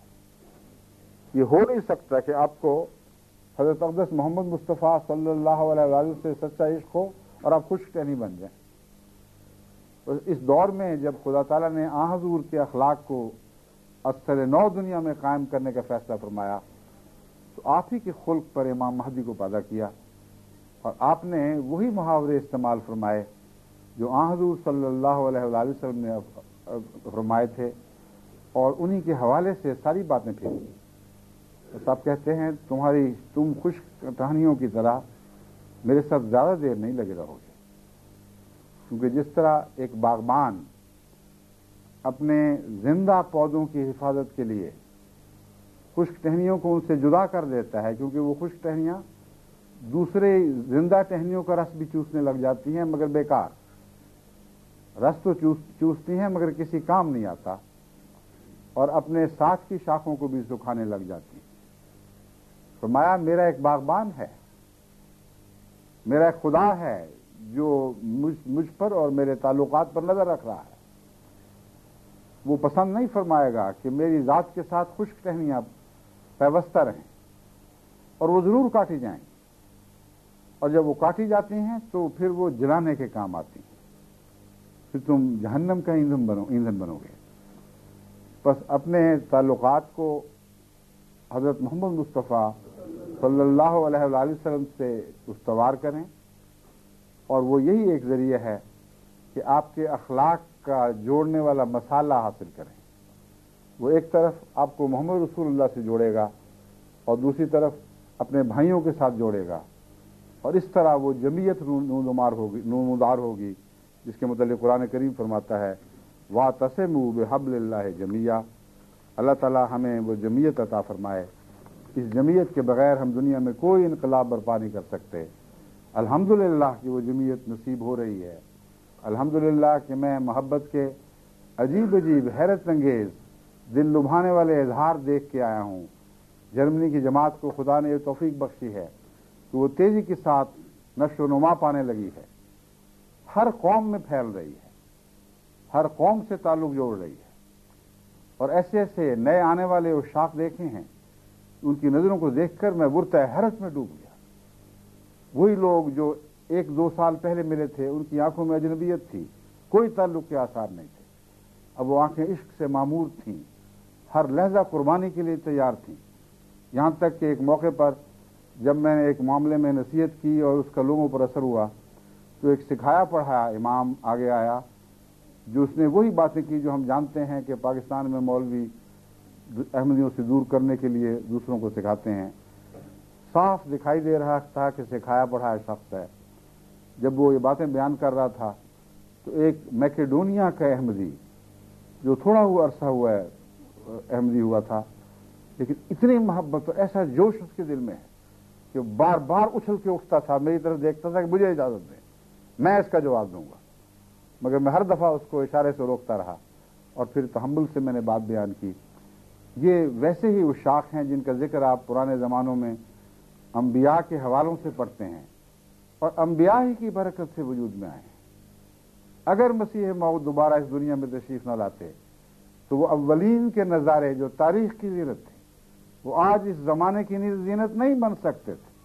S1: یہ ہو نہیں سکتا کہ آپ کو حضرت اقدس محمد مصطفیٰ صلی اللہ علیہ وآلہ سے سچا عشق ہو اور آپ خشک ٹہنی بن جائیں۔ اس دور میں جب خدا تعالیٰ نے آن حضور کے اخلاق کو اثر نو دنیا میں قائم کرنے کا فیصلہ فرمایا تو آپ ہی کے خلق پر امام مہدی کو پیدا کیا، اور آپ نے وہی محاورے استعمال فرمائے جو آن حضور صلی اللہ علیہ وآلہ وسلم نے فرمائے تھے، اور انہی کے حوالے سے ساری باتیں پھیری۔ بس آپ کہتے ہیں تمہاری تم خشک ٹہنیوں کی طرح میرے ساتھ زیادہ دیر نہیں لگے رہو گے، کیونکہ جس طرح ایک باغبان اپنے زندہ پودوں کی حفاظت کے لیے خشک ٹہنیوں کو ان سے جدا کر دیتا ہے، کیونکہ وہ خشک ٹہنیاں دوسرے زندہ ٹہنیوں کا رس بھی چوسنے لگ جاتی ہیں مگر بیکار، رس تو چوس چوستی ہیں مگر کسی کام نہیں آتا، اور اپنے ساتھ کی شاخوں کو بھی سکھانے لگ جاتی ہیں۔ فرمایا میرا ایک باغبان ہے، میرا ایک خدا ہے جو مجھ, مجھ پر اور میرے تعلقات پر نظر رکھ رہا ہے۔ وہ پسند نہیں فرمائے گا کہ میری ذات کے ساتھ خشک ٹہنیاں پیوستہ رہیں، اور وہ ضرور کاٹی جائیں، اور جب وہ کاٹی جاتی ہیں تو پھر وہ جلانے کے کام آتی ہیں، پھر تم جہنم کا ایندھن بنو ایندھن بنو گے۔ بس اپنے تعلقات کو حضرت محمد مصطفیٰ صلی اللہ علیہ وآلہ وسلم سے استوار کریں، اور وہ یہی ایک ذریعہ ہے کہ آپ کے اخلاق کا جوڑنے والا مسالہ حاصل کریں۔ وہ ایک طرف آپ کو محمد رسول اللہ سے جوڑے گا، اور دوسری طرف اپنے بھائیوں کے ساتھ جوڑے گا، اور اس طرح وہ جمعیت نمودار ہوگی نمودار ہوگی جس کے متعلق قرآن کریم فرماتا ہے وَاعْتَصِمُوا بِحَبْلِ اللَّهِ جَمِيعًا۔ اللہ تعالیٰ ہمیں وہ جمعیت عطا فرمائے۔ اس جمعیت کے بغیر ہم دنیا میں کوئی انقلاب برپا نہیں کر سکتے۔ الحمدللہ کہ وہ جمعیت نصیب ہو رہی ہے، الحمدللہ کہ میں محبت کے عجیب عجیب حیرت انگیز دل لبھانے والے اظہار دیکھ کے آیا ہوں۔ جرمنی کی جماعت کو خدا نے یہ توفیق بخشی ہے کہ وہ تیزی کے ساتھ نشو و نما پانے لگی ہے، ہر قوم میں پھیل رہی ہے، ہر قوم سے تعلق جوڑ رہی ہے، اور ایسے ایسے نئے آنے والے عشاق دیکھے ہیں، ان کی نظروں کو دیکھ کر میں برتہ حیرت میں ڈوب گیا۔ وہی لوگ جو ایک دو سال پہلے ملے تھے، ان کی آنکھوں میں اجنبیت تھی، کوئی تعلق کے آثار نہیں تھے، اب وہ آنکھیں عشق سے معمور تھیں، ہر لہجہ قربانی کے لیے تیار تھیں۔ یہاں تک کہ ایک موقع پر جب میں نے ایک معاملے میں نصیحت کی اور اس کا لوگوں پر اثر ہوا، تو ایک سکھایا پڑھایا امام آگے آیا جو اس نے وہی باتیں کی جو ہم جانتے ہیں کہ پاکستان میں مولوی احمدیوں سے دور کرنے کے لیے دوسروں کو سکھاتے ہیں۔ صاف دکھائی دے رہا تھا کہ سکھایا پڑھایا شخص ہے۔ جب وہ یہ باتیں بیان کر رہا تھا تو ایک میکیڈونیا کا احمدی جو تھوڑا ہوا عرصہ ہوا ہے احمدی ہوا تھا، لیکن اتنی محبت اور ایسا جوش اس کے دل میں ہے کہ بار بار اچھل کے اٹھتا تھا، میری طرف دیکھتا تھا کہ مجھے اجازت دیں، میں اس کا جواب دوں گا، مگر میں ہر دفعہ اس کو اشارے سے روکتا رہا، اور پھر تحمل سے میں نے بات بیان کی۔ یہ ویسے ہی عشاق ہیں جن کا ذکر آپ پرانے زمانوں میں انبیاء کے حوالوں سے پڑھتے ہیں، اور انبیاء ہی کی برکت سے وجود میں آئے ہیں۔ اگر مسیح موعود دوبارہ اس دنیا میں تشریف نہ لاتے تو وہ اولین کے نظارے جو تاریخ کی زینت تھی وہ آج اس زمانے کی زینت نہیں بن سکتے تھے۔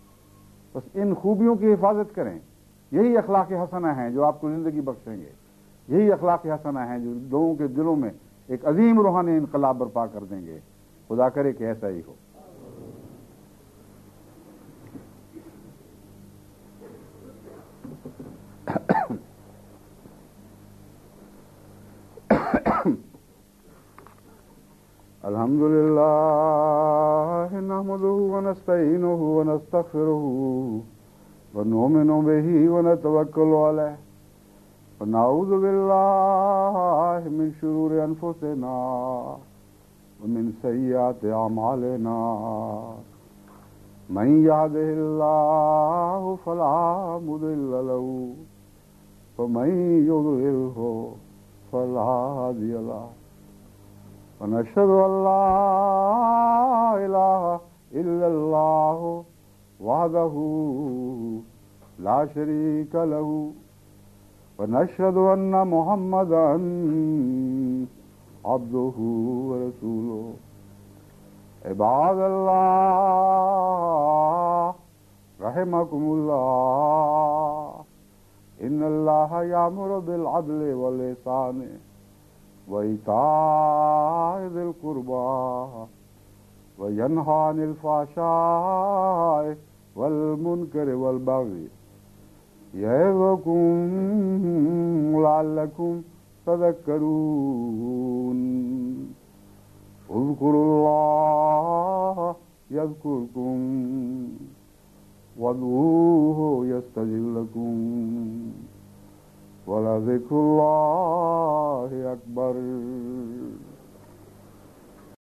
S1: بس ان خوبیوں کی حفاظت کریں، یہی اخلاق حسنہ ہیں جو آپ کو زندگی بخشیں گے، یہی اخلاق حسنہ ہیں جو لوگوں کے دلوں میں ایک عظیم روحانی انقلاب برپا کر دیں گے۔ خدا کرے کہ ایسا ہی ہو۔ الحمد للہ نحمدہ ونستعینہ ونستغفرہ ونؤمن بہ ونتوکل علیہ ونعوذ باللہ من شرور انفسنا ومن سیئات اعمالنا من یہدہ اللہ فلا مضل لہ ومن یضللہ فلا ہادی لہ ونشهد أن لا إله إلا الله وحده لا شريك له ونشهد أن محمدا عبده ورسوله عباد الله رحمكم الله إن الله يأمر بالعدل والإحسان وإيتاء ذي القربى وينهى عن الفحشاء والمنكر والبغي يعظكم لعلكم تذكرون اذكروا الله يذكركم وادعوه يستجب لكم وَلَذِكْرُ اللَّهِ أَكْبَرُ